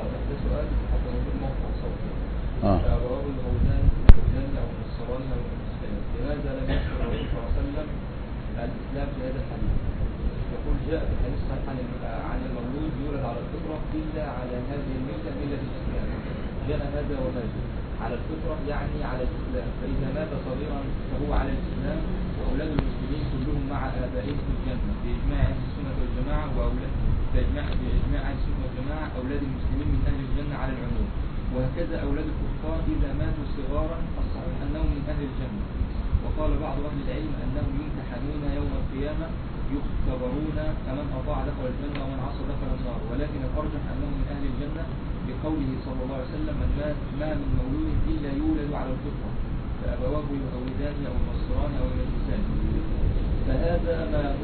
لماذا لم يذكر الرسول صلى الله عليه وسلم الإسلام في هذا الحديث؟ يقول جاء في الحديث صحيح عن المولود يولد على الفطرة إلا على هذه الملة ملة الإسلام. جاء هذا وماذا؟ على الفطرة يعني على الإسلام، فإذا مات صغيرا فهو على الإسلام وأولاد المسلمين كلهم مع آبائهم في الجنة بإجماع أهل السنة والجماعة بإجماع أهل السنة والجماعة أولاد المسلمين من أهل الجنة على العموم. وهكذا أولاد الكفار إذا ماتوا صغارا فالصحيح أنهم من أهل الجنة. وقال بعض أهل العلم أنهم يمتحنون يوم القيامة يختبرون فمن أطاع دخل الجنة ومن عصى دخل النار، ولكن الأرجح أنهم من أهل الجنة بقوله صلى الله عليه وسلم ما من مولود إلا يولد على الفطرة فأبواه يهودان أو ينصران أو يمجسان.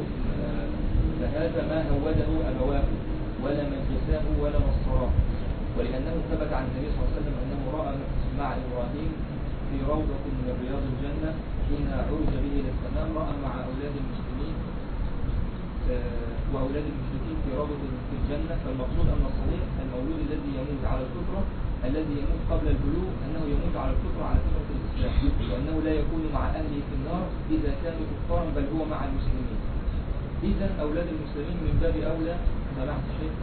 فهذا ما هوده أبواه ولا مجساه ولا نصراه، ولأنه ثبت عن النبي صلى الله عليه وسلم أنه رأى مع إبراهيم في روضة من رياض الجنة إنها عرج به إلى السماء، رأى مع أولاد المسلمين وأولاد المشركين في روضة في الجنة. فالمقصود أن الصحيح المولود الذي يموت على الفطرة الذي يموت قبل البلوغ أنه يموت على الفطرة على فطرة الإسلام، وأنه لا يكون مع أهله في النار إذا كانوا كفارا بل هو مع المسلمين. إذا أولاد المسلمين من باب أولى، سمعت شيخ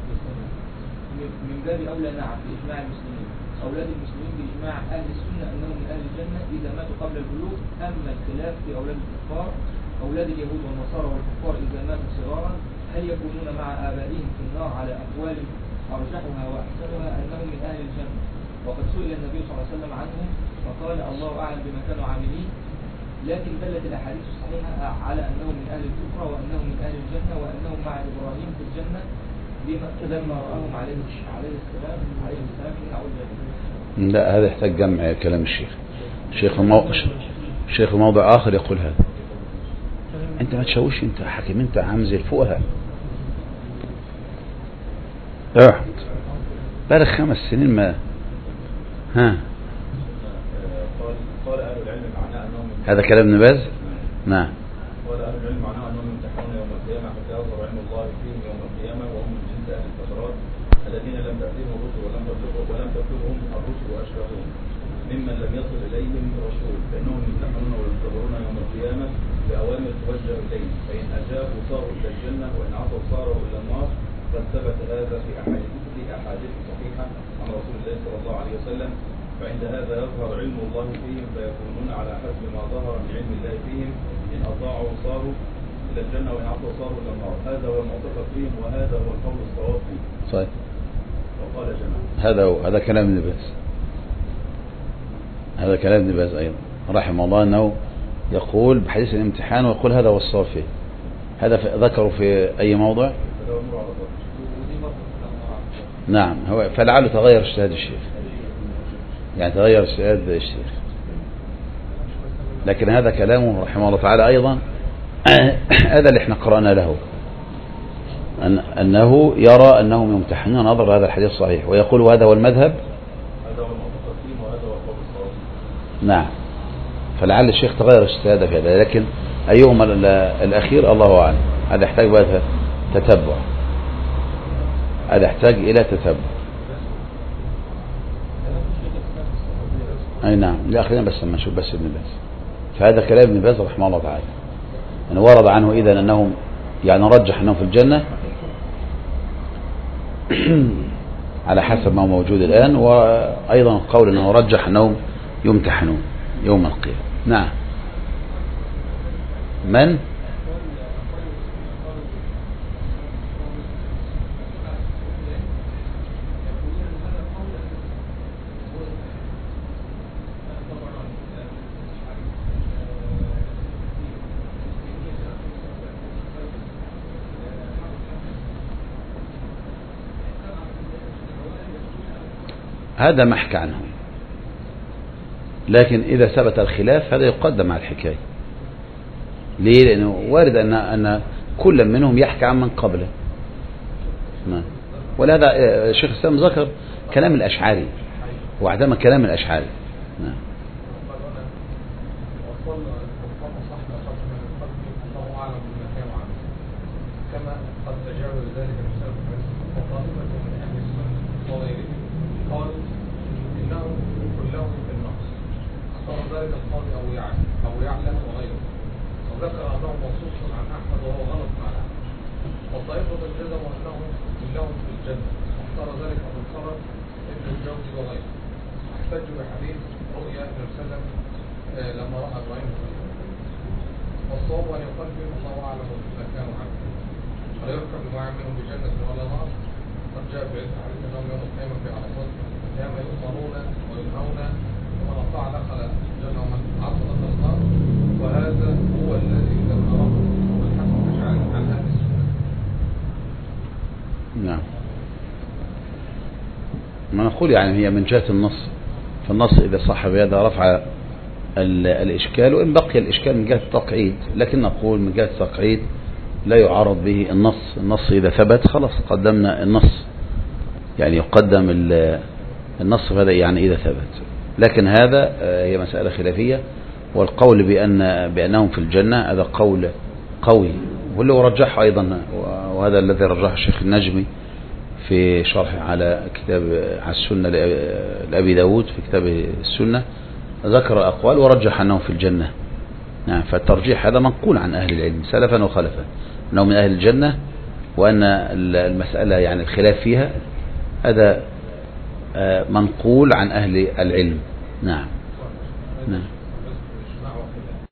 من باب أولى نعم بإجماع المسلمين، أولاد المسلمين بإجماع أهل السنة أنهم من أهل الجنة إذا ماتوا قبل البلوغ. أما الخلاف في أولاد الكفار أولاد اليهود والنصارى والكفار إذا ماتوا صغارا هل يكونون مع آبائهم في النار على أقوال أرجحها وأحسنها أنهم من أهل الجنة. وقد سئل النبي صلى الله عليه وسلم عنهم فقال الله أعلم بما كانوا عاملين، لكن دلت الأحاديث الصحيحة على أنهم من أهل الكفر وأنهم من أهل الجنة وأنهم مع إبراهيم في الجنة لما رآهم عليه السلام من أعوذ بالله. لا هذا يحتاج جمع كلام الشيخ. شيخ موضع آخر يقول هذا. أنت ما تشوش، أنت حكيم، أنت عامل زي الفقهاء. بقالك 5 سنين ما قال أهل العلم معناه أنهم هذا كلام ابن باز. نعم. قال أهل العلم معناه أنهم يمتحنون يوم القيامة حتى يظهر علم الله فيهم يوم القيامة، وهم من جنس أهل الفترات الذين لم تأتيهم الرسل ولم تبلغهم الرسل وأشبههم ممن لم يصل إليهم رسول، فإنهم يمتحنون ويختبرون يوم القيامة بأوامر توجه إليهم، فإن أجابوا صاروا إلى الجنة وإن عصوا صاروا إلى النار. قد ثبت هذا في أحاديث صحيحة عن رسول الله صلى الله عليه وسلم. فعند هذا يظهر علم الله فيهم فيكونون على حسب ما ظهر من علم الله فيهم، إن أطاعوا صاروا إلى الجنة وإن عصوا صاروا إلى النار. هذا هو المعتقد فيهم وهذا هو القول الصواب فيه. صحيح. وقال جماعة هذا كلام ابن باز. هذا كلام ابن باز أيضا رحمه الله، أنه يقول بحديث الامتحان ويقول هذا هو الصواب فيه. هذا ذكره في أي موضع؟ نعم. هو فلعله تغير اجتهاد الشيخ، يعني تغير اجتهاد الشيخ، لكن هذا كلامه رحمه الله تعالى أيضا. هذا اللي احنا قرأنا له أنه يرى أنهم يمتحنون نظر هذا الحديث الصحيح، ويقول هذا هو المذهب. نعم. فلعل الشيخ تغير اجتهاده في هذا، لكن أيهما الأخير الله أعلم. هذا يحتاج بقى تتبع، هذا يحتاج إلى تتبع. أي نعم. لا خلينا بس لما نشوف بس ابن باز. فهذا كلام ابن باز رحمه الله تعالى، أنه ورد عنه إذا أنهم يعني رجح أنهم في الجنة على حسب ما هو موجود الآن، وأيضا قول أنه رجح أنهم يمتحنون يوم القيامة. نعم. من؟ هذا ما حكى عنه، لكن إذا ثبت الخلاف هذا يقدم على الحكاية. ليه؟ لأنه وارد أن كل منهم يحكي عن من قبله. ولهذا الشيخ الإسلام ذكر كلام الأشعري واعتمد كلام الأشعري. نعم. كما قد تجاوز ذلك المسلم وطائفة من أهل السنة وغيرهم قالوا إنهم كلهم في النقص، اختار ذلك القاضي أو يعلم وغيره، وذكر أنه منصوص عن أحمد وهو غلط مع أحمد. والطائفة جزموا أنهم كلهم في الجنة، واختار ذلك أبو الفرج ابن الجوزي وغيره، احتجوا بحديث رؤيا ابن وسلم لما رأى إبراهيم. والصواب أن يقال بهم الله أعلم بما كانوا عاملين، ولا يركب معهم منهم بجنة ولا نار. قد جاء في الحديث أنهم يوم القيامة في عرصات القيامة يؤمرون وينهون، ومن أطاع دخل الجنة ومن عصى دخل النار. وهذا هو الذي ذكره أبو الحسن الأشعري عن أهل السنة. نعم. ما نقول يعني هي من جهة النص، فالنص إذا صح بهذا رفع الإشكال، وإن بقي الإشكال من جهة التقعيد، لكن نقول من جهة التقعيد لا يعارض به النص. النص إذا ثبت خلاص قدمنا النص. يعني يقدم النص هذا يعني إذا ثبت. لكن هذا هي مسألة خلافية، والقول بأنهم في الجنة هذا قول قوي، واللي رجحه أيضا، وهذا الذي رجحه الشيخ النجمي في شرح على كتاب على السنة لأبي داود في كتاب السنة، ذكر أقوال ورجح أنهم في الجنة. نعم، فالترجيح هذا منقول عن أهل العلم سلفا وخلفا أنهم من أهل الجنة، وأن المسألة يعني الخلاف فيها هذا منقول عن أهل العلم. نعم. نعم.